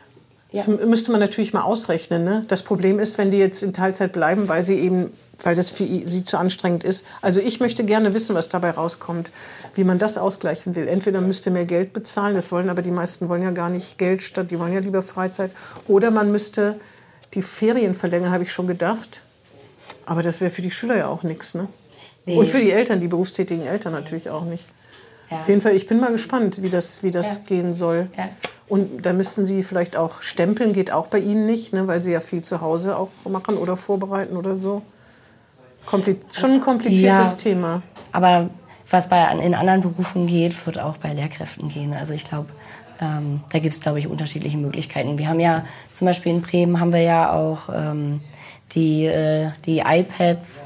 Das ja. müsste man natürlich mal ausrechnen. Ne? Das Problem ist, wenn die jetzt in Teilzeit bleiben, weil sie eben, weil das für sie zu anstrengend ist. Also ich möchte gerne wissen, was dabei rauskommt, wie man das ausgleichen will. Entweder müsste mehr Geld bezahlen, das wollen aber die meisten wollen ja gar nicht Geld statt, die wollen ja lieber Freizeit. Oder man müsste die Ferien verlängern, habe ich schon gedacht. Aber das wäre für die Schüler ja auch nichts. Ne? Nee. Und für die Eltern, die berufstätigen Eltern natürlich auch nicht. Ja. Auf jeden Fall, ich bin mal gespannt, wie das, wie das ja. gehen soll. Ja. Und da müssten Sie vielleicht auch stempeln, geht auch bei Ihnen nicht, ne, weil Sie ja viel zu Hause auch machen oder vorbereiten oder so. Kompli- schon ein kompliziertes ja, Thema. Aber was bei, in anderen Berufen geht, wird auch bei Lehrkräften gehen. Also ich glaube, ähm, da gibt es, glaube ich, unterschiedliche Möglichkeiten. Wir haben ja, zum Beispiel in Bremen haben wir ja auch ähm, die, äh, die iPads.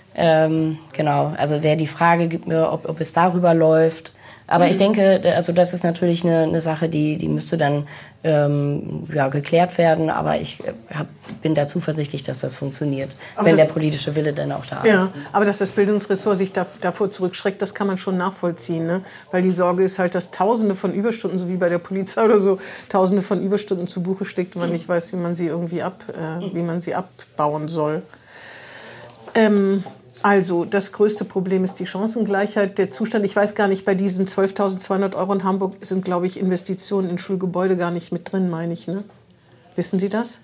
Ähm, genau, also wäre die Frage, ob, ob es darüber läuft. Aber mhm. ich denke, also das ist natürlich eine, eine Sache, die, die müsste dann ähm, ja, geklärt werden. Aber ich hab, bin da zuversichtlich, dass das funktioniert, aber wenn das, der politische Wille dann auch da ja, ist. Aber dass das Bildungsressort sich da, davor zurückschreckt, das kann man schon nachvollziehen. Ne? Weil die Sorge ist halt, dass Tausende von Überstunden, so wie bei der Polizei oder so, Tausende von Überstunden zu Buche steckt und man nicht weiß, wie man sie irgendwie ab, äh, wie man sie abbauen soll. Ähm, Also, das größte Problem ist die Chancengleichheit. Der Zustand, ich weiß gar nicht, bei diesen zwölftausendzweihundert Euro in Hamburg sind, glaube ich, Investitionen in Schulgebäude gar nicht mit drin, meine ich. Ne? Wissen Sie das?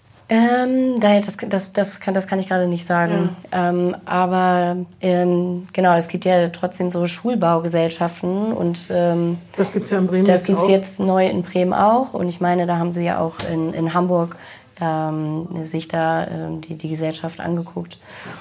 Ähm, das, das, das, kann, das kann ich gerade nicht sagen. Ja. Ähm, aber ähm, genau, es gibt ja trotzdem so Schulbaugesellschaften. Und, ähm, das gibt es ja in Bremen Das jetzt gibt es auch. jetzt neu in Bremen auch. Und ich meine, da haben sie ja auch in, in Hamburg Ähm, sich da ähm, die, die Gesellschaft angeguckt.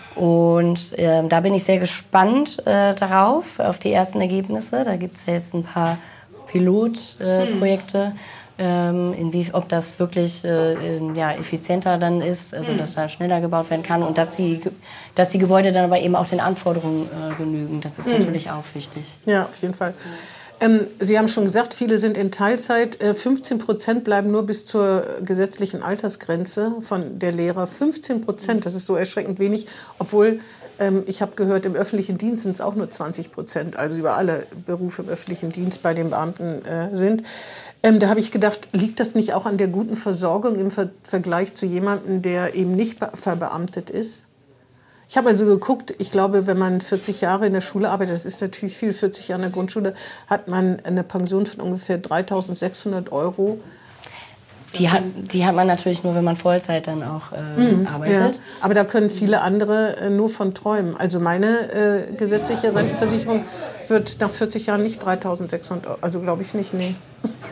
Und ähm, da bin ich sehr gespannt äh, darauf, auf die ersten Ergebnisse. Da gibt es ja jetzt ein paar Pilotprojekte, äh, hm. ähm, inwie, ob das wirklich äh, ja, effizienter dann ist, also hm. dass da schneller gebaut werden kann und dass die, dass die Gebäude dann aber eben auch den Anforderungen äh, genügen. Das ist hm. natürlich auch wichtig. Ja, auf jeden Fall. Ähm, Sie haben schon gesagt, viele sind in Teilzeit. Äh, fünfzehn Prozent bleiben nur bis zur gesetzlichen Altersgrenze von der Lehrer. fünfzehn Prozent, das ist so erschreckend wenig. Obwohl, ähm, ich habe gehört, im öffentlichen Dienst sind es auch nur zwanzig Prozent. Also über alle Berufe im öffentlichen Dienst bei den Beamten äh, sind. Ähm, da habe ich gedacht, liegt das nicht auch an der guten Versorgung im Ver- Vergleich zu jemandem, der eben nicht be- verbeamtet ist? Ich habe also geguckt, ich glaube, wenn man vierzig Jahre in der Schule arbeitet, das ist natürlich viel, vierzig Jahre in der Grundschule, hat man eine Pension von ungefähr dreitausendsechshundert Euro. Die hat, die hat man natürlich nur, wenn man Vollzeit dann auch äh, mhm, arbeitet. Ja. Aber da können viele andere äh, nur von träumen. Also meine äh, gesetzliche Rentenversicherung wird nach vierzig Jahren nicht dreitausendsechshundert Euro, also glaube ich nicht, nee.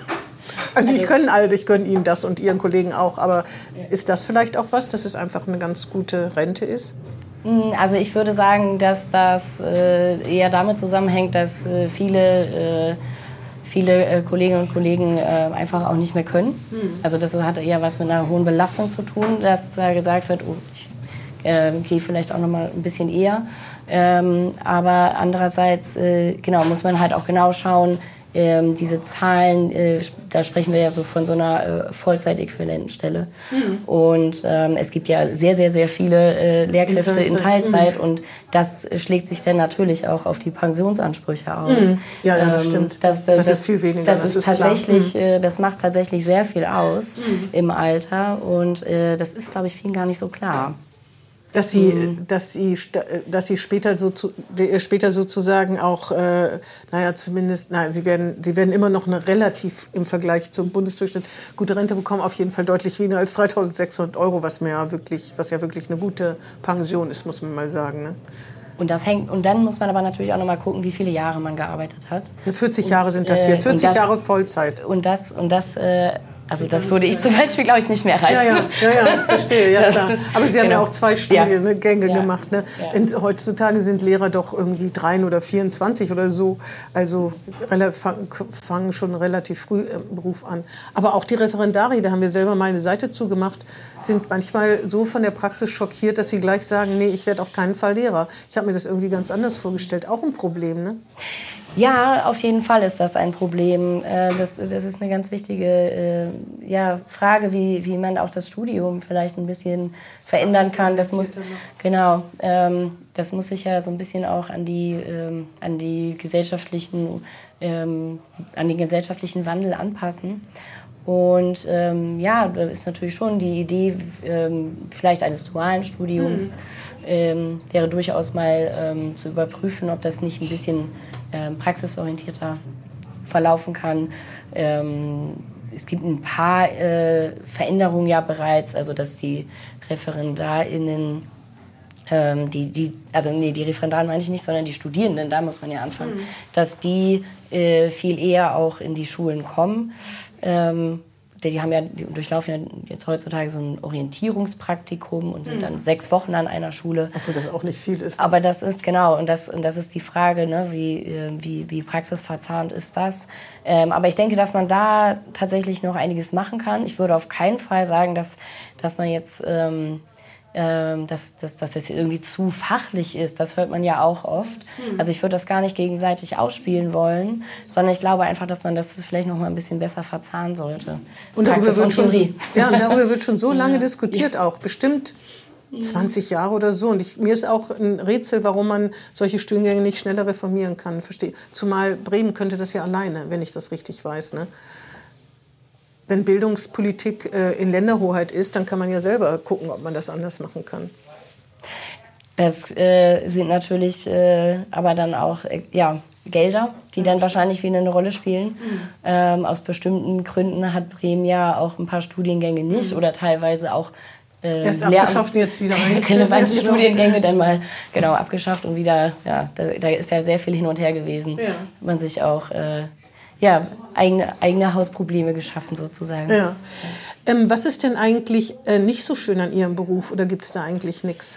Also ich gönne alle, ich gönne Ihnen das und Ihren Kollegen auch, aber ist das vielleicht auch was, dass es einfach eine ganz gute Rente ist? Also ich würde sagen, dass das äh, eher damit zusammenhängt, dass äh, viele, äh, viele äh, Kolleginnen und Kollegen äh, einfach auch nicht mehr können. Hm. Also das hat eher was mit einer hohen Belastung zu tun, dass da gesagt wird, oh, ich äh, gehe vielleicht auch noch mal ein bisschen eher. Ähm, aber andererseits, äh, genau, muss man halt auch genau schauen, ähm, diese Zahlen, äh, da sprechen wir ja so von so einer äh, Vollzeitäquivalentenstelle. Mhm. Und ähm, es gibt ja sehr, sehr, sehr viele äh, Lehrkräfte in Teilzeit. Mhm. Und das schlägt sich dann natürlich auch auf die Pensionsansprüche aus. Mhm. Ja, ja, das ähm, stimmt. Das, das, das ist viel weniger. Das, das ist, ist tatsächlich, äh, das macht tatsächlich sehr viel aus mhm. im Alter. Und äh, das ist, glaube ich, vielen gar nicht so klar. Dass sie, mhm. dass sie, dass sie später, so zu, später sozusagen auch, äh, naja, zumindest, naja, sie werden, sie werden immer noch eine relativ im Vergleich zum Bundesdurchschnitt gute Rente bekommen, auf jeden Fall deutlich weniger als dreitausendsechshundert Euro, was mir ja wirklich, was ja wirklich eine gute Pension ist, muss man mal sagen, ne? Und das hängt, und dann muss man aber natürlich auch noch mal gucken, wie viele Jahre man gearbeitet hat. Ja, vierzig Jahre und, sind das hier, vierzig das, Jahre Vollzeit. Und das, und das, äh, Also das würde ich zum Beispiel, glaube ich, nicht mehr erreichen. Ja, ja, ja, ja, verstehe. Ja, klar. Aber Sie haben genau. ja auch zwei Studiengänge ja. gemacht. Ne? Ja. In, heutzutage sind Lehrer doch irgendwie drei oder vierundzwanzig oder so. Also fangen schon relativ früh im Beruf an. Aber auch die Referendare, da haben wir selber mal eine Seite zugemacht, sind manchmal so von der Praxis schockiert, dass sie gleich sagen, nee, ich werde auf keinen Fall Lehrer. Ich habe mir das irgendwie ganz anders vorgestellt. Auch ein Problem, ne? Ja, auf jeden Fall ist das ein Problem. Das, das ist eine ganz wichtige ja, Frage, wie, wie man auch das Studium vielleicht ein bisschen verändern kann. Das muss, genau, das muss sich ja so ein bisschen auch an die, an die gesellschaftlichen, an den gesellschaftlichen Wandel anpassen. Und ähm, ja, da ist natürlich schon die Idee ähm, vielleicht eines dualen Studiums, mhm. ähm, wäre durchaus mal ähm, zu überprüfen, ob das nicht ein bisschen ähm, praxisorientierter verlaufen kann. Ähm, es gibt ein paar äh, Veränderungen ja bereits, also dass die ReferendarInnen, ähm, die, die, also nee, die Referendaren meine ich nicht, sondern die Studierenden, da muss man ja anfangen, mhm. dass die äh, viel eher auch in die Schulen kommen. Ähm, die haben ja, die durchlaufen ja jetzt heutzutage so ein Orientierungspraktikum und sind mhm. dann sechs Wochen an einer Schule. Obwohl das auch nicht viel ist. Aber das ist, genau, und das, und das ist die Frage, ne, wie, wie, wie praxisverzahnt ist das? Ähm, aber ich denke, dass man da tatsächlich noch einiges machen kann. Ich würde auf keinen Fall sagen, dass, dass man jetzt... Ähm, Dass, dass, dass das irgendwie zu fachlich ist. Das hört man ja auch oft. Mhm. Also ich würde das gar nicht gegenseitig ausspielen wollen, sondern ich glaube einfach, dass man das vielleicht noch mal ein bisschen besser verzahnen sollte. Und darüber, wird schon, ja, und darüber wird schon so lange ja. diskutiert, ja. auch bestimmt zwanzig Jahre oder so. Und ich, mir ist auch ein Rätsel, warum man solche Studiengänge nicht schneller reformieren kann. Verstehe. Zumal Bremen könnte das ja alleine, wenn ich das richtig weiß, ne? Wenn Bildungspolitik äh, in Länderhoheit ist, dann kann man ja selber gucken, ob man das anders machen kann. Das äh, sind natürlich äh, aber dann auch äh, ja, Gelder, die dann wahrscheinlich wieder eine Rolle spielen. Mhm. Ähm, aus bestimmten Gründen hat Bremen ja auch ein paar Studiengänge nicht mhm. oder teilweise auch äh, Erst abgeschafft, jetzt wieder relevante Studiengänge dann mal genau abgeschafft und wieder, ja, da, da ist ja sehr viel hin und her gewesen. Ja. Man sich auch äh, ja, eigene, eigene Hausprobleme geschaffen sozusagen. Ja. Ähm, was ist denn eigentlich äh, nicht so schön an Ihrem Beruf oder gibt es da eigentlich nichts?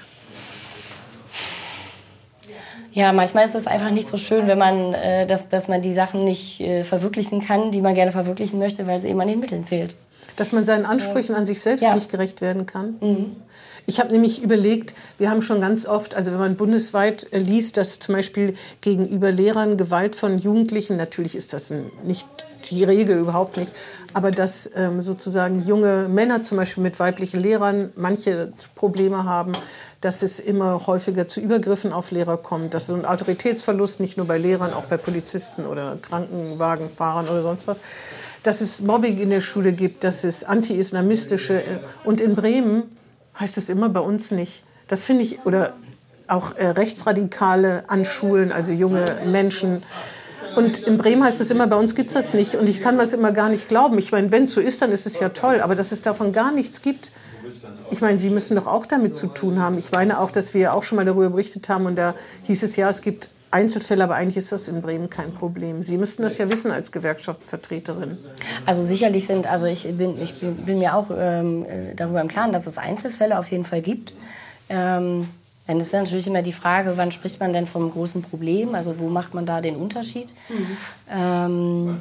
Ja, manchmal ist es einfach nicht so schön, wenn man, äh, dass, dass man die Sachen nicht äh, verwirklichen kann, die man gerne verwirklichen möchte, weil es eben an den Mitteln fehlt. Dass man seinen Ansprüchen ja. an sich selbst ja. nicht gerecht werden kann? Mhm. Ich habe nämlich überlegt, wir haben schon ganz oft, also wenn man bundesweit liest, dass zum Beispiel gegenüber Lehrern Gewalt von Jugendlichen, natürlich ist das nicht die Regel, überhaupt nicht, aber dass ähm, sozusagen junge Männer zum Beispiel mit weiblichen Lehrern manche Probleme haben, dass es immer häufiger zu Übergriffen auf Lehrer kommt, dass so ein Autoritätsverlust nicht nur bei Lehrern, auch bei Polizisten oder Krankenwagenfahrern oder sonst was, dass es Mobbing in der Schule gibt, dass es anti-islamistische, und in Bremen heißt es immer, bei uns nicht. Das finde ich, oder auch äh, Rechtsradikale an Schulen, also junge Menschen. Und in Bremen heißt es immer, bei uns gibt es das nicht. Und ich kann das immer gar nicht glauben. Ich meine, wenn es so ist, dann ist es ja toll. Aber dass es davon gar nichts gibt, ich meine, Sie müssen doch auch damit zu tun haben. Ich meine auch, dass wir auch schon mal darüber berichtet haben. Und da hieß es ja, es gibt Einzelfälle, aber eigentlich ist das in Bremen kein Problem. Sie müssten das ja wissen als Gewerkschaftsvertreterin. Also sicherlich sind, also ich bin, ich bin, bin mir auch ähm, darüber im Klaren, dass es Einzelfälle auf jeden Fall gibt. Ähm, dann ist natürlich immer die Frage, wann spricht man denn vom großen Problem? Also wo macht man da den Unterschied? Mhm. Ähm,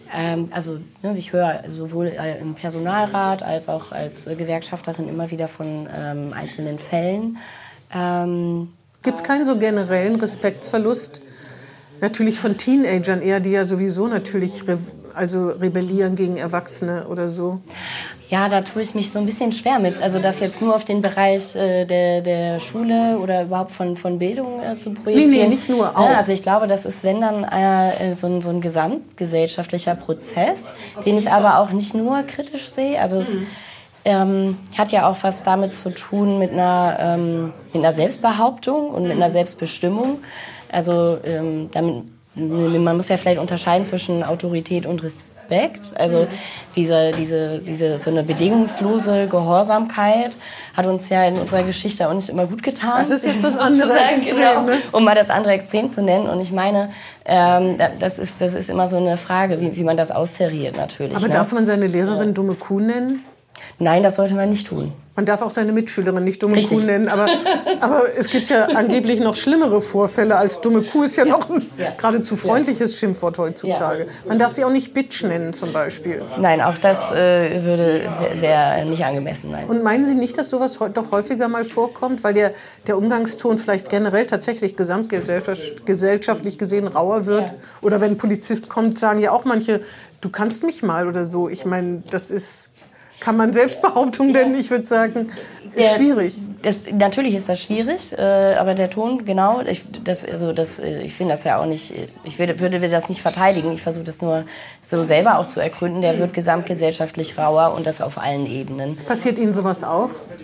Ähm, also ne, ich höre sowohl äh, im Personalrat als auch als äh, Gewerkschafterin immer wieder von ähm, einzelnen Fällen. Ähm, Gibt es keinen so generellen Respektsverlust? Natürlich von Teenagern eher, die ja sowieso natürlich re- also rebellieren gegen Erwachsene oder so. Ja, da tue ich mich so ein bisschen schwer mit. Also das jetzt nur auf den Bereich äh, der, der Schule oder überhaupt von, von Bildung äh, zu projizieren. Nee, nee, nicht nur, auch. Ja, also ich glaube, das ist, wenn dann äh, so, ein, so ein gesamtgesellschaftlicher Prozess, den ich aber auch nicht nur kritisch sehe. Also es mhm. ähm, hat ja auch was damit zu tun mit einer, ähm, mit einer Selbstbehauptung und mit einer Selbstbestimmung. Also ähm, damit, man muss ja vielleicht unterscheiden zwischen Autorität und Respekt. Also diese, diese, diese so eine bedingungslose Gehorsamkeit hat uns ja in unserer Geschichte auch nicht immer gut getan. Das ist jetzt das andere Extrem, genau, ne? Um mal das andere Extrem zu nennen. Und ich meine, ähm, das, ist, das ist immer so eine Frage, wie, wie man das austariert natürlich. Aber ne? darf man seine Lehrerin dumme Kuh nennen? Nein, das sollte man nicht tun. Man darf auch seine Mitschülerin nicht dumme Richtig. Kuh nennen, aber, aber es gibt ja angeblich noch schlimmere Vorfälle als dumme Kuh. Ist ja, ja. noch ein ja. geradezu freundliches ja. Schimpfwort heutzutage. Ja. Man darf sie auch nicht Bitch nennen zum Beispiel. Nein, auch das äh, würde wäre nicht angemessen. Nein. Und meinen Sie nicht, dass sowas doch häufiger mal vorkommt, weil der, der Umgangston vielleicht generell tatsächlich gesamtgesellschaftlich gesehen rauer wird? Ja. Oder wenn ein Polizist kommt, sagen ja auch manche, du kannst mich mal oder so. Ich meine, das ist... Kann man Selbstbehauptung denn? Ich würde sagen, der, schwierig. Das, natürlich ist das schwierig, äh, aber der Ton, genau, ich, das, also das, ich finde das ja auch nicht, ich würde, würde das nicht verteidigen, ich versuche das nur so selber auch zu ergründen, der wird gesamtgesellschaftlich rauer und das auf allen Ebenen. Passiert Ihnen sowas auch?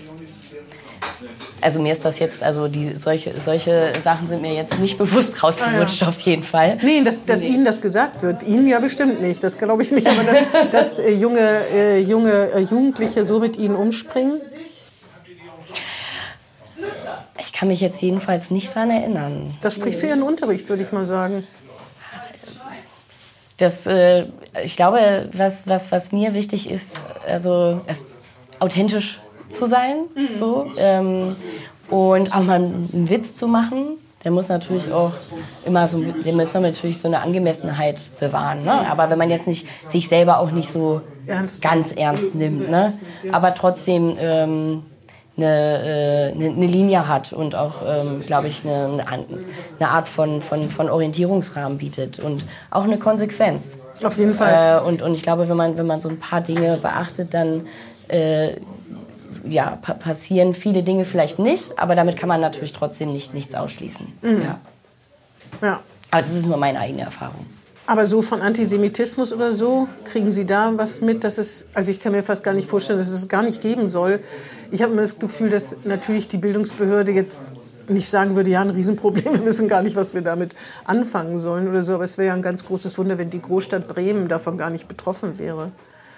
Also mir ist das jetzt, also die, solche, solche Sachen sind mir jetzt nicht bewusst rausgerutscht, ah, ja. auf jeden Fall. Nee, dass, dass nee. Ihnen das gesagt wird. Ihnen ja bestimmt nicht, das glaube ich nicht. Aber dass, dass äh, junge, äh, junge äh, Jugendliche so mit Ihnen umspringen? Ich kann mich jetzt jedenfalls nicht daran erinnern. Das spricht für Ihren Unterricht, würde ich mal sagen. Das, äh, ich glaube, was, was, was mir wichtig ist, also es, authentisch zu sein, mhm. so, ähm, und auch mal einen Witz zu machen. Der muss natürlich auch immer so, der muss natürlich so eine Angemessenheit bewahren, ne? Aber wenn man jetzt nicht sich selber auch nicht so ernst. ganz ernst nimmt, ne? Aber trotzdem ähm, eine, äh, eine, eine Linie hat und auch, ähm, glaube ich, eine, eine Art von, von, von Orientierungsrahmen bietet und auch eine Konsequenz. Auf jeden Fall. Äh, und, und ich glaube, wenn man, wenn man so ein paar Dinge beachtet, dann äh, ja, pa- passieren viele Dinge vielleicht nicht, aber damit kann man natürlich trotzdem nicht, nichts ausschließen. Mhm. Ja. Ja. Aber das ist nur meine eigene Erfahrung. Aber so von Antisemitismus oder so, kriegen Sie da was mit? Dass es, also ich kann mir fast gar nicht vorstellen, dass es es gar nicht geben soll. Ich habe immer das Gefühl, dass natürlich die Bildungsbehörde jetzt nicht sagen würde, ja, ein Riesenproblem, wir wissen gar nicht, was wir damit anfangen sollen oder so. Aber es wäre ja ein ganz großes Wunder, wenn die Großstadt Bremen davon gar nicht betroffen wäre.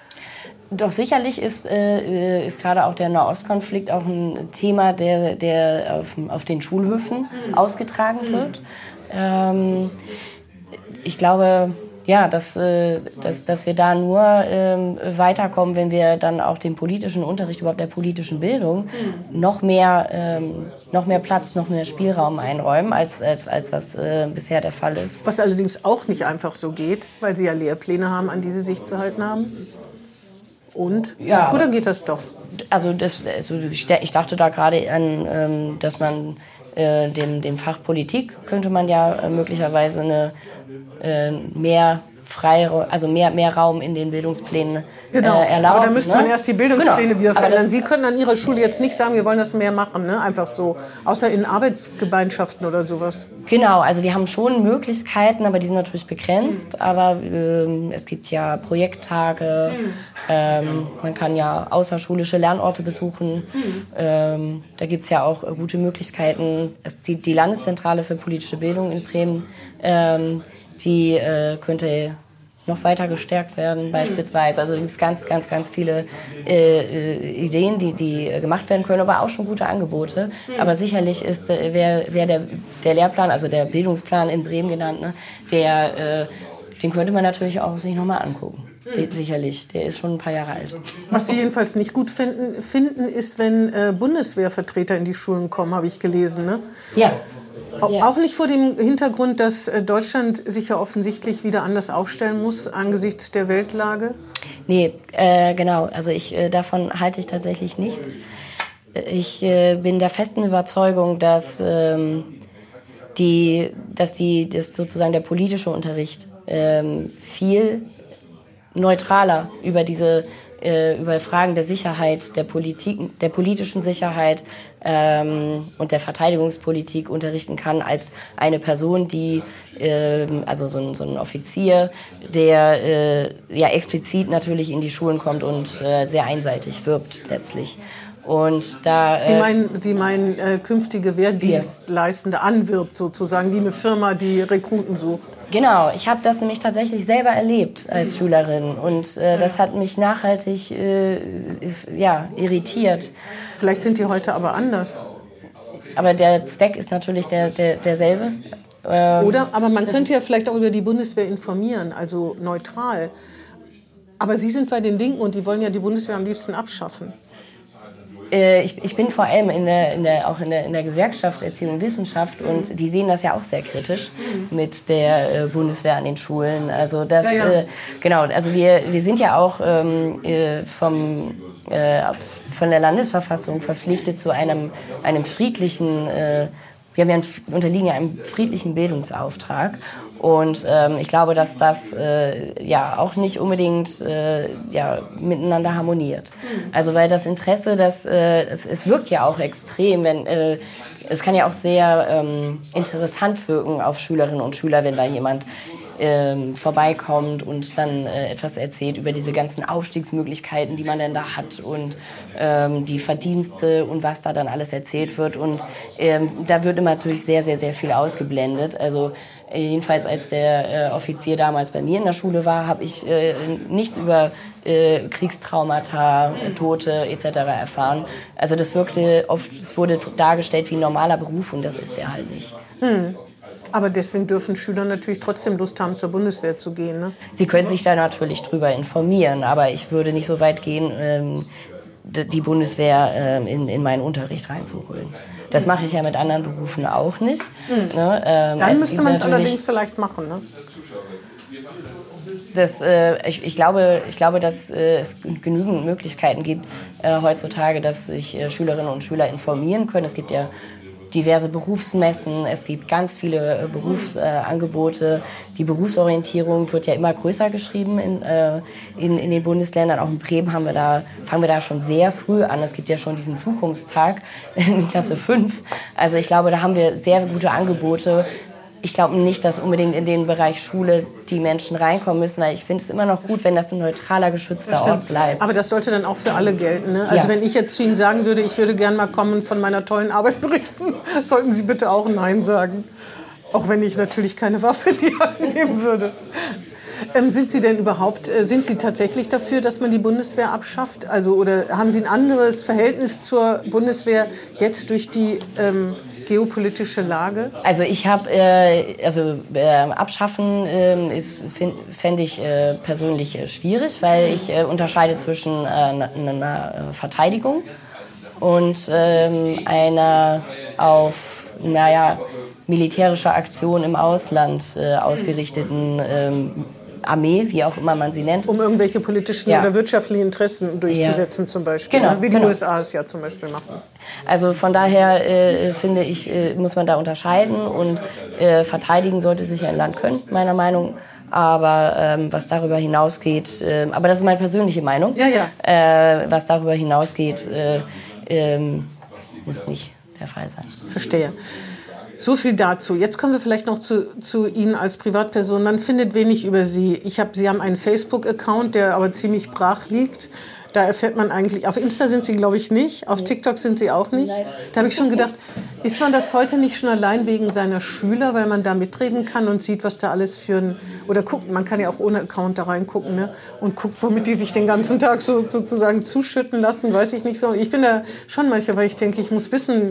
Doch sicherlich ist, äh, ist gerade auch der Nahostkonflikt auch ein Thema, der, der auf, auf den Schulhöfen mhm. ausgetragen wird. Mhm. Ähm, ich glaube, ja, dass, äh, dass, dass wir da nur ähm, weiterkommen, wenn wir dann auch den politischen Unterricht, überhaupt der politischen Bildung, mhm. noch mehr, ähm, noch mehr Platz, noch mehr Spielraum einräumen, als, als, als das äh, bisher der Fall ist. Was allerdings auch nicht einfach so geht, weil Sie ja Lehrpläne haben, an die Sie sich zu halten haben. Und? Ja, oder geht das doch? Also, das, also ich, ich dachte da gerade an, ähm, dass man äh, dem, dem Fach Politik könnte man ja äh, möglicherweise eine äh, mehr Freiraum, also mehr, mehr Raum in den Bildungsplänen genau. äh, erlauben. Aber da müsste man ne? erst die Bildungspläne genau. wieder verändern. Das, Sie können an Ihrer Schule jetzt nicht sagen, wir wollen das mehr machen, ne? Einfach so. Außer in Arbeitsgemeinschaften oder sowas. Genau, also wir haben schon Möglichkeiten, aber die sind natürlich begrenzt. Mhm. Aber ähm, es gibt ja Projekttage, mhm. ähm, man kann ja außerschulische Lernorte besuchen. Mhm. Ähm, da gibt es ja auch äh, gute Möglichkeiten. Es, die, die Landeszentrale für politische Bildung in Bremen, ähm, die äh, könnte noch weiter gestärkt werden beispielsweise. Also gibt es ganz, ganz, ganz viele äh, Ideen, die, die gemacht werden können, aber auch schon gute Angebote. Mhm. Aber sicherlich ist äh, wär, wär der, der Lehrplan, also der Bildungsplan in Bremen genannt, ne, der, äh, den könnte man natürlich auch sich nochmal angucken. Mhm. Den, sicherlich, der ist schon ein paar Jahre alt. Was Sie jedenfalls nicht gut finden, finden ist, wenn äh, Bundeswehrvertreter in die Schulen kommen, habe ich gelesen, ne? Ja. Ja. Auch nicht vor dem Hintergrund, dass Deutschland sich ja offensichtlich wieder anders aufstellen muss angesichts der Weltlage? Nee, äh, genau. Also ich, äh, davon halte ich tatsächlich nichts. Ich äh, bin der festen Überzeugung, dass, ähm, die, dass, die, dass sozusagen der politische Unterricht ähm, viel neutraler über diese über Fragen der Sicherheit, der Politik, der politischen Sicherheit ähm, und der Verteidigungspolitik unterrichten kann als eine Person, die ähm, also so ein, so ein Offizier, der äh, ja explizit natürlich in die Schulen kommt und äh, sehr einseitig wirbt letztlich. Und da, Sie meinen, Sie meinen äh, künftige Wehrdienstleistende anwirbt sozusagen, wie eine Firma, die Rekruten sucht? Genau, ich habe das nämlich tatsächlich selber erlebt als Schülerin und äh, das hat mich nachhaltig äh, ja, irritiert. Vielleicht sind die heute aber anders. Aber der Zweck ist natürlich der, der, derselbe. Ähm Oder? Aber man könnte ja vielleicht auch über die Bundeswehr informieren, also neutral. Aber Sie sind bei den Linken und die wollen ja die Bundeswehr am liebsten abschaffen. Ich, ich bin vor allem in der, in der, auch in der, in der Gewerkschaft Erziehung und Wissenschaft und die sehen das ja auch sehr kritisch mit der äh, Bundeswehr an den Schulen. Also das, ja, ja. Äh, genau, also wir, wir sind ja auch ähm, äh, vom, äh, von der Landesverfassung verpflichtet zu einem, einem friedlichen, äh, wir haben ja einen, unterliegen ja einem friedlichen Bildungsauftrag. Und ähm, ich glaube, dass das äh, ja auch nicht unbedingt äh, ja, miteinander harmoniert. Also weil das Interesse, das, äh, es, es wirkt ja auch extrem, wenn äh, es kann ja auch sehr ähm, interessant wirken auf Schülerinnen und Schüler, wenn da jemand ähm, vorbeikommt und dann äh, etwas erzählt über diese ganzen Aufstiegsmöglichkeiten, die man denn da hat und ähm, die Verdienste und was da dann alles erzählt wird. Und ähm, da wird immer natürlich sehr, sehr, sehr viel ausgeblendet. Also jedenfalls als der äh, Offizier damals bei mir in der Schule war, habe ich äh, nichts über äh, Kriegstraumata, Tote et cetera erfahren. Also das wirkte oft, es wurde dargestellt wie ein normaler Beruf und das ist er halt nicht. Hm. Aber deswegen dürfen Schüler natürlich trotzdem Lust haben, zur Bundeswehr zu gehen, ne? Sie können sich da natürlich drüber informieren, aber ich würde nicht so weit gehen, ähm, die Bundeswehr ähm, in, in meinen Unterricht reinzuholen. Das mache ich ja mit anderen Berufen auch nicht. Mhm. Ne? Ähm, Dann müsste man es allerdings vielleicht machen, ne? Das, äh, ich, ich, glaube, ich glaube, dass äh, es genügend Möglichkeiten gibt äh, heutzutage, dass sich äh, Schülerinnen und Schüler informieren können. Es gibt ja diverse Berufsmessen, es gibt ganz viele äh, Berufsangebote. Äh, die Berufsorientierung wird ja immer größer geschrieben in, äh, in, in den Bundesländern. Auch in Bremen haben wir da, fangen wir da schon sehr früh an. Es gibt ja schon diesen Zukunftstag in Klasse fünf. Also ich glaube, da haben wir sehr gute Angebote. Ich glaube nicht, dass unbedingt in den Bereich Schule die Menschen reinkommen müssen, weil ich finde es immer noch gut, wenn das ein neutraler, geschützter Ort bleibt. Aber das sollte dann auch für alle gelten, ne? Also ja. Wenn ich jetzt zu Ihnen sagen würde, ich würde gerne mal kommen und von meiner tollen Arbeit berichten, sollten Sie bitte auch Nein sagen. Auch wenn ich natürlich keine Waffe in die Hand nehmen würde. Ähm, sind Sie denn überhaupt, äh, sind Sie tatsächlich dafür, dass man die Bundeswehr abschafft? Also, oder haben Sie ein anderes Verhältnis zur Bundeswehr jetzt durch die ähm, geopolitische Lage? Also ich habe, äh, also äh, abschaffen äh, ist fände ich äh, persönlich äh, schwierig, weil ich äh, unterscheide zwischen äh, einer Verteidigung und äh, einer auf, naja, militärischer Aktion im Ausland äh, ausgerichteten äh, Armee, wie auch immer man sie nennt. Um irgendwelche politischen ja. oder wirtschaftlichen Interessen durchzusetzen, ja. zum Beispiel. Genau, ne? Wie die genau. U S A es ja zum Beispiel machen. Also von daher äh, finde ich, äh, muss man da unterscheiden und äh, verteidigen sollte sich ein Land können, meiner Meinung nach. Aber ähm, was darüber hinausgeht, äh, aber das ist meine persönliche Meinung, ja, ja. Äh, was darüber hinausgeht, äh, äh, muss nicht der Fall sein. Verstehe. So viel dazu. Jetzt kommen wir vielleicht noch zu, zu Ihnen als Privatperson. Man findet wenig über Sie. Ich hab, Sie haben einen Facebook-Account, der aber ziemlich brach liegt. Da erfährt man eigentlich, auf Insta sind Sie, glaube ich, nicht, auf TikTok sind Sie auch nicht. Da habe ich schon gedacht, ist man das heute nicht schon allein wegen seiner Schüler, weil man da mitreden kann und sieht, was da alles für ein, oder guckt, man kann ja auch ohne Account da reingucken, ne? Und guckt, womit die sich den ganzen Tag so sozusagen zuschütten lassen, weiß ich nicht so. Ich bin da schon manchmal, weil ich denke, ich muss wissen,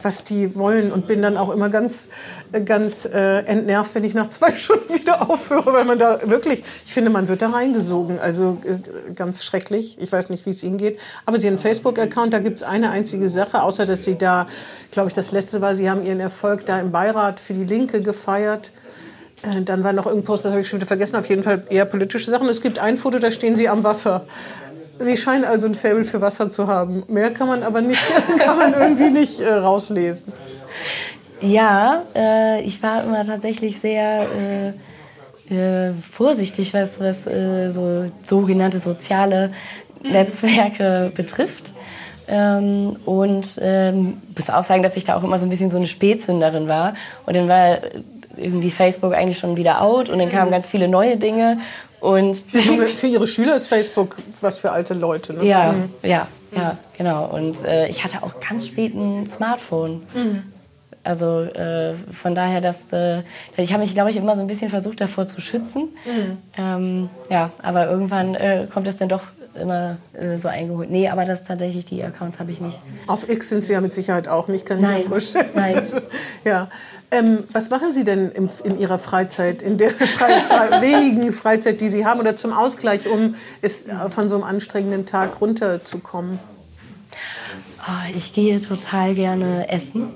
was die wollen und bin dann auch immer ganz, ganz äh, entnervt, wenn ich nach zwei Stunden wieder aufhöre, weil man da wirklich, ich finde, man wird da reingesogen, also äh, ganz schrecklich. Ich weiß nicht, wie es Ihnen geht, aber Sie haben einen Facebook-Account, da gibt es eine einzige Sache, außer dass Sie da, glaube ich, das letzte war, Sie haben Ihren Erfolg da im Beirat für die Linke gefeiert. Äh, dann war noch irgendein Post, das habe ich schon wieder vergessen, auf jeden Fall eher politische Sachen. Es gibt ein Foto, da stehen Sie am Wasser. Sie scheinen also ein Faible für Wasser zu haben. Mehr kann man aber nicht, kann man irgendwie nicht äh, rauslesen. Ja, äh, ich war immer tatsächlich sehr äh, äh, vorsichtig, was, was äh, so sogenannte soziale Netzwerke betrifft. Ähm, und ähm, muss auch sagen, dass ich da auch immer so ein bisschen so eine Spätzünderin war. Und dann war irgendwie Facebook eigentlich schon wieder out und dann kamen ganz viele neue Dinge. Und für Ihre Schüler ist Facebook was für alte Leute, ne? Ja, mhm. ja, ja, genau. Und äh, ich hatte auch ganz spät ein Smartphone. Mhm. Also äh, von daher, dass äh, ich habe mich, glaube ich, immer so ein bisschen versucht, davor zu schützen. Mhm. Ähm, ja, aber irgendwann äh, kommt es dann doch immer äh, so eingeholt. Nee, aber das tatsächlich, die Accounts habe ich nicht. Auf X sind Sie ja mit Sicherheit auch nicht, kann ich Nein. mir vorstellen. Nein. Also, ja. Ähm, was machen Sie denn im, in Ihrer Freizeit, in der frei, frei, wenigen Freizeit, die Sie haben, oder zum Ausgleich, um es von so einem anstrengenden Tag runterzukommen? Oh, ich gehe total gerne essen.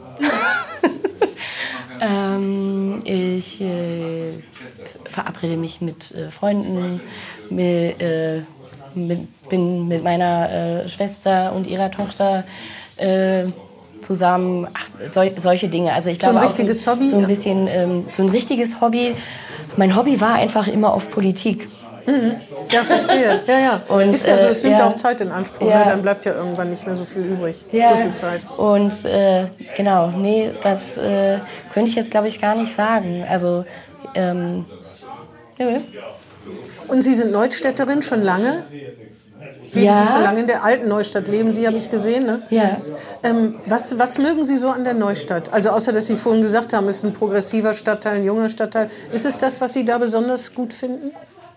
ähm, ich äh, verabrede mich mit äh, Freunden, mit, äh, mit, bin mit meiner äh, Schwester und ihrer Tochter äh, zusammen, ach, sol, solche Dinge. Also ich glaube so ein auch so, richtiges Hobby? So ein bisschen, ähm, so ein richtiges Hobby. Mein Hobby war einfach immer auf Politik. Mhm. Ja, verstehe. Ja, ja. Und, ist ja so, es nimmt äh, ja, auch Zeit in Anspruch, ja. ne? Dann bleibt ja irgendwann nicht mehr so viel übrig, ja. so viel Zeit. Und äh, genau, nee, das äh, könnte ich jetzt, glaube ich, gar nicht sagen. Also, ähm, nö. Und Sie sind Neustädterin schon lange? Leben Ja. Sie schon lange in der alten Neustadt, leben Sie, habe ich gesehen, ne? Ja. Ähm, was, was mögen Sie so an der Neustadt? Also außer, dass Sie vorhin gesagt haben, es ist ein progressiver Stadtteil, ein junger Stadtteil. Ist es das, was Sie da besonders gut finden?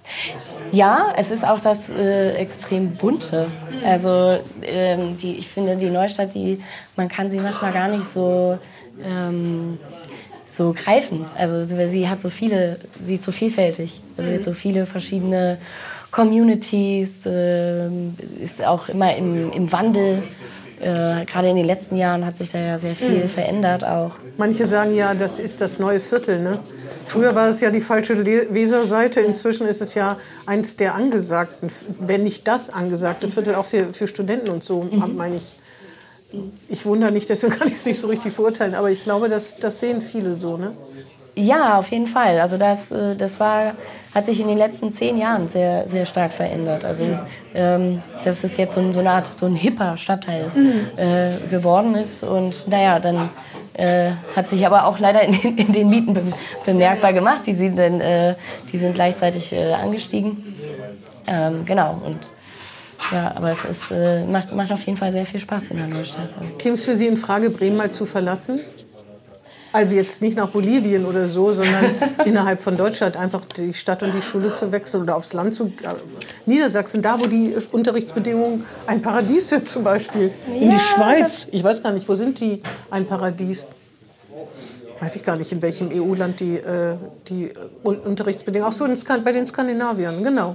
Ja, es ist auch das äh, extrem bunte. Also ähm, die, ich finde, die Neustadt, die, man kann sie manchmal gar nicht so, ähm, so greifen. Also sie, sie hat so viele, sie ist so vielfältig. Also sie hat so viele verschiedene Communities, äh, ist auch immer im, im Wandel. Äh, gerade in den letzten Jahren hat sich da ja sehr viel mhm. verändert auch. Manche sagen ja, das ist das neue Viertel, ne? Früher war es ja die falsche Le- Weserseite, inzwischen ist es ja eins der angesagten, wenn nicht das angesagte Viertel, auch für, für Studenten und so, mhm. meine ich. Ich wundere nicht, deswegen kann ich es nicht so richtig beurteilen, aber ich glaube, das, das sehen viele so, ne? Ja, auf jeden Fall. Also das, das war, hat sich in den letzten zehn Jahren sehr, sehr stark verändert. Also ähm, dass es jetzt so, so eine Art, so ein hipper Stadtteil äh, geworden ist. Und naja, dann äh, hat sich aber auch leider in den, in den Mieten be- bemerkbar gemacht. Die sind, dann, äh, die sind gleichzeitig äh, angestiegen. Ähm, genau. Und ja, aber es ist, äh, macht, macht auf jeden Fall sehr viel Spaß in der Neustadt. Käme es für Sie in Frage, Bremen mal zu verlassen? Also jetzt nicht nach Bolivien oder so, sondern innerhalb von Deutschland einfach die Stadt und die Schule zu wechseln oder aufs Land zu... Niedersachsen, da wo die Unterrichtsbedingungen ein Paradies sind zum Beispiel. In Ja, die Schweiz. Ich weiß gar nicht, wo sind die ein Paradies? Weiß ich gar nicht, in welchem E U-Land die, äh, die Unterrichtsbedingungen... Ach so, in Skan- bei den Skandinaviern, genau.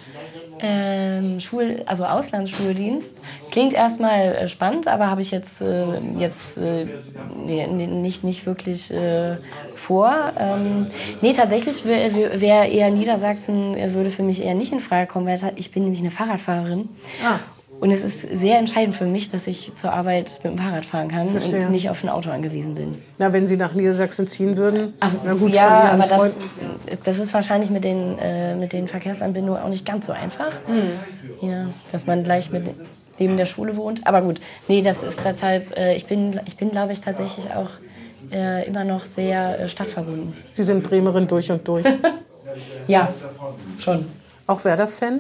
Ähm, Schul, also Auslandsschuldienst klingt erstmal äh, spannend, aber habe ich jetzt, äh, jetzt äh, nee, nicht, nicht wirklich äh, vor. Ähm, nee, tatsächlich wäre wär eher Niedersachsen, würde für mich eher nicht in Frage kommen, weil ich bin nämlich eine Fahrradfahrerin. Ah. Und es ist sehr entscheidend für mich, dass ich zur Arbeit mit dem Fahrrad fahren kann Verstehe. Und nicht auf ein Auto angewiesen bin. Na, wenn Sie nach Niedersachsen ziehen würden? Ach, na gut, ja, aber das, das ist wahrscheinlich mit den, äh, mit den Verkehrsanbindungen auch nicht ganz so einfach. Mhm. Ja, dass man gleich mit, neben der Schule wohnt. Aber gut, nee, das ist deshalb, äh, ich bin, ich bin glaube ich, tatsächlich auch äh, immer noch sehr äh, stadtverbunden. Sie sind Bremerin durch und durch? Ja, schon. Auch Werder-Fan?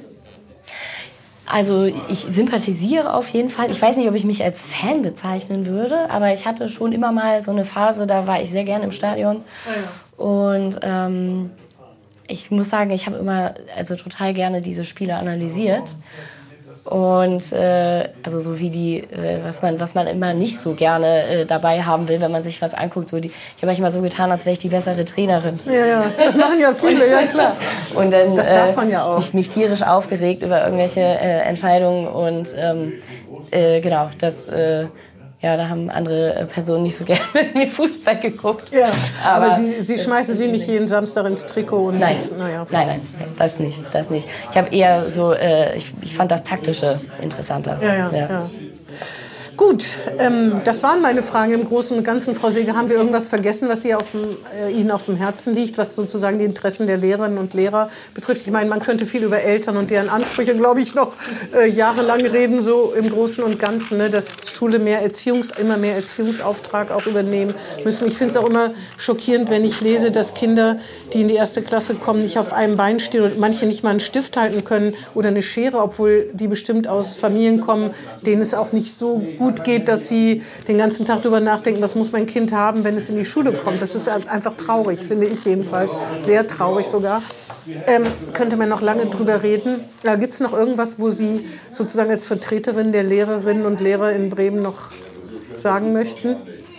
Also ich sympathisiere auf jeden Fall. Ich weiß nicht, ob ich mich als Fan bezeichnen würde, aber ich hatte schon immer mal so eine Phase, da war ich sehr gerne im Stadion. Ja. Und ähm, ich muss sagen, ich habe immer also total gerne diese Spiele analysiert. Und äh, also so wie die, äh, was man was man immer nicht so gerne äh, dabei haben will, wenn man sich was anguckt. So die, ich habe manchmal so getan, als wäre ich die bessere Trainerin. Ja, ja, das machen ja viele, ja klar. Und dann das darf man ja auch. Äh, mich, mich tierisch aufgeregt über irgendwelche äh, Entscheidungen und ähm, äh, genau, das äh, ja, da haben andere Personen nicht so gerne mit mir Fußball geguckt. Ja, aber, aber Sie, Sie schmeißen Sie nicht jeden Samstag ins Trikot und nein, sitzen, naja, nein, nein, das nicht, das nicht. Ich habe eher so, äh, ich, ich fand das Taktische interessanter. Ja, ja, ja. ja. Gut, ähm, das waren meine Fragen im Großen und Ganzen. Frau Seeger, haben wir irgendwas vergessen, was Sie auf dem, äh, Ihnen auf dem Herzen liegt, was sozusagen die Interessen der Lehrerinnen und Lehrer betrifft? Ich meine, man könnte viel über Eltern und deren Ansprüche, glaube ich, noch äh, jahrelang reden, so im Großen und Ganzen, ne, dass Schule mehr Erziehungs-, immer mehr Erziehungsauftrag auch übernehmen müssen. Ich finde es auch immer schockierend, wenn ich lese, dass Kinder, die in die erste Klasse kommen, nicht auf einem Bein stehen und manche nicht mal einen Stift halten können oder eine Schere, obwohl die bestimmt aus Familien kommen, denen es auch nicht so gut gut geht, dass sie den ganzen Tag darüber nachdenken, was muss mein Kind haben, wenn es in die Schule kommt. Das ist einfach traurig, finde ich jedenfalls. Sehr traurig sogar. Ähm, könnte man noch lange drüber reden. Ja, gibt es noch irgendwas, wo Sie sozusagen als Vertreterin der Lehrerinnen und Lehrer in Bremen noch sagen möchten?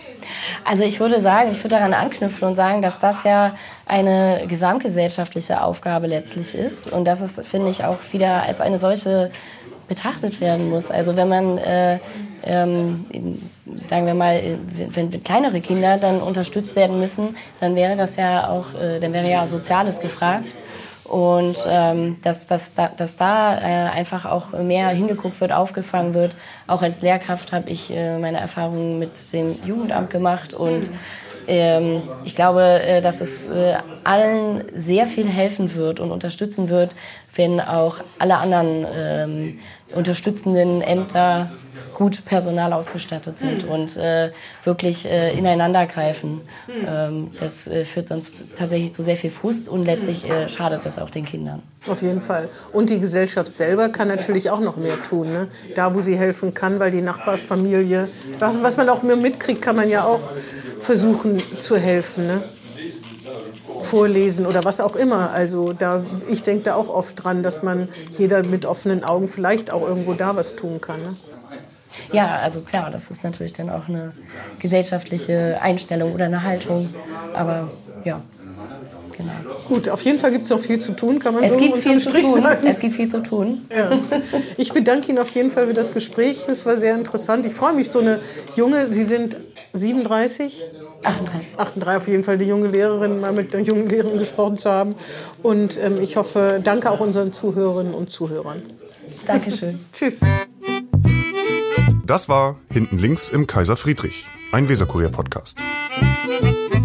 Also ich würde sagen, ich würde daran anknüpfen und sagen, dass das ja eine gesamtgesellschaftliche Aufgabe letztlich ist und dass es, finde ich, auch wieder als eine solche betrachtet werden muss. Also wenn man, äh, ähm, sagen wir mal, wenn, wenn kleinere Kinder dann unterstützt werden müssen, dann wäre das ja auch, äh, dann wäre ja Soziales gefragt. Und ähm, dass, dass, dass da äh, einfach auch mehr hingeguckt wird, aufgefangen wird. Auch als Lehrkraft habe ich äh, meine Erfahrungen mit dem Jugendamt gemacht und ähm, ich glaube, äh, dass es äh, allen sehr viel helfen wird und unterstützen wird, wenn auch alle anderen ähm, unterstützenden Ämter gut Personal ausgestattet sind und äh, wirklich äh, ineinander greifen. Ähm, das äh, führt sonst tatsächlich zu sehr viel Frust und letztlich äh, schadet das auch den Kindern. Auf jeden Fall. Und die Gesellschaft selber kann natürlich auch noch mehr tun, ne? Da, wo sie helfen kann, weil die Nachbarsfamilie, was, was man auch mehr mitkriegt, kann man ja auch versuchen zu helfen, ne? Vorlesen oder was auch immer. Also da, ich denke da auch oft dran, dass man jeder mit offenen Augen vielleicht auch irgendwo da was tun kann. Ne? Ja, also klar, das ist natürlich dann auch eine gesellschaftliche Einstellung oder eine Haltung. Aber ja, genau. Gut, auf jeden Fall gibt es noch viel zu tun, kann man es so gibt viel zu tun. sagen. Es gibt viel zu tun. Ja. Ich bedanke Ihnen auf jeden Fall für das Gespräch. Es war sehr interessant. Ich freue mich, so eine junge, Sie sind siebenunddreißig? achtunddreißig. achtunddreißig, auf jeden Fall die junge Lehrerin, mal mit einer jungen Lehrerin gesprochen zu haben. Und ähm, ich hoffe, danke auch unseren Zuhörerinnen und Zuhörern. Dankeschön. Tschüss. Das war Hinten links im Kaiser Friedrich, ein Weserkurier-Podcast.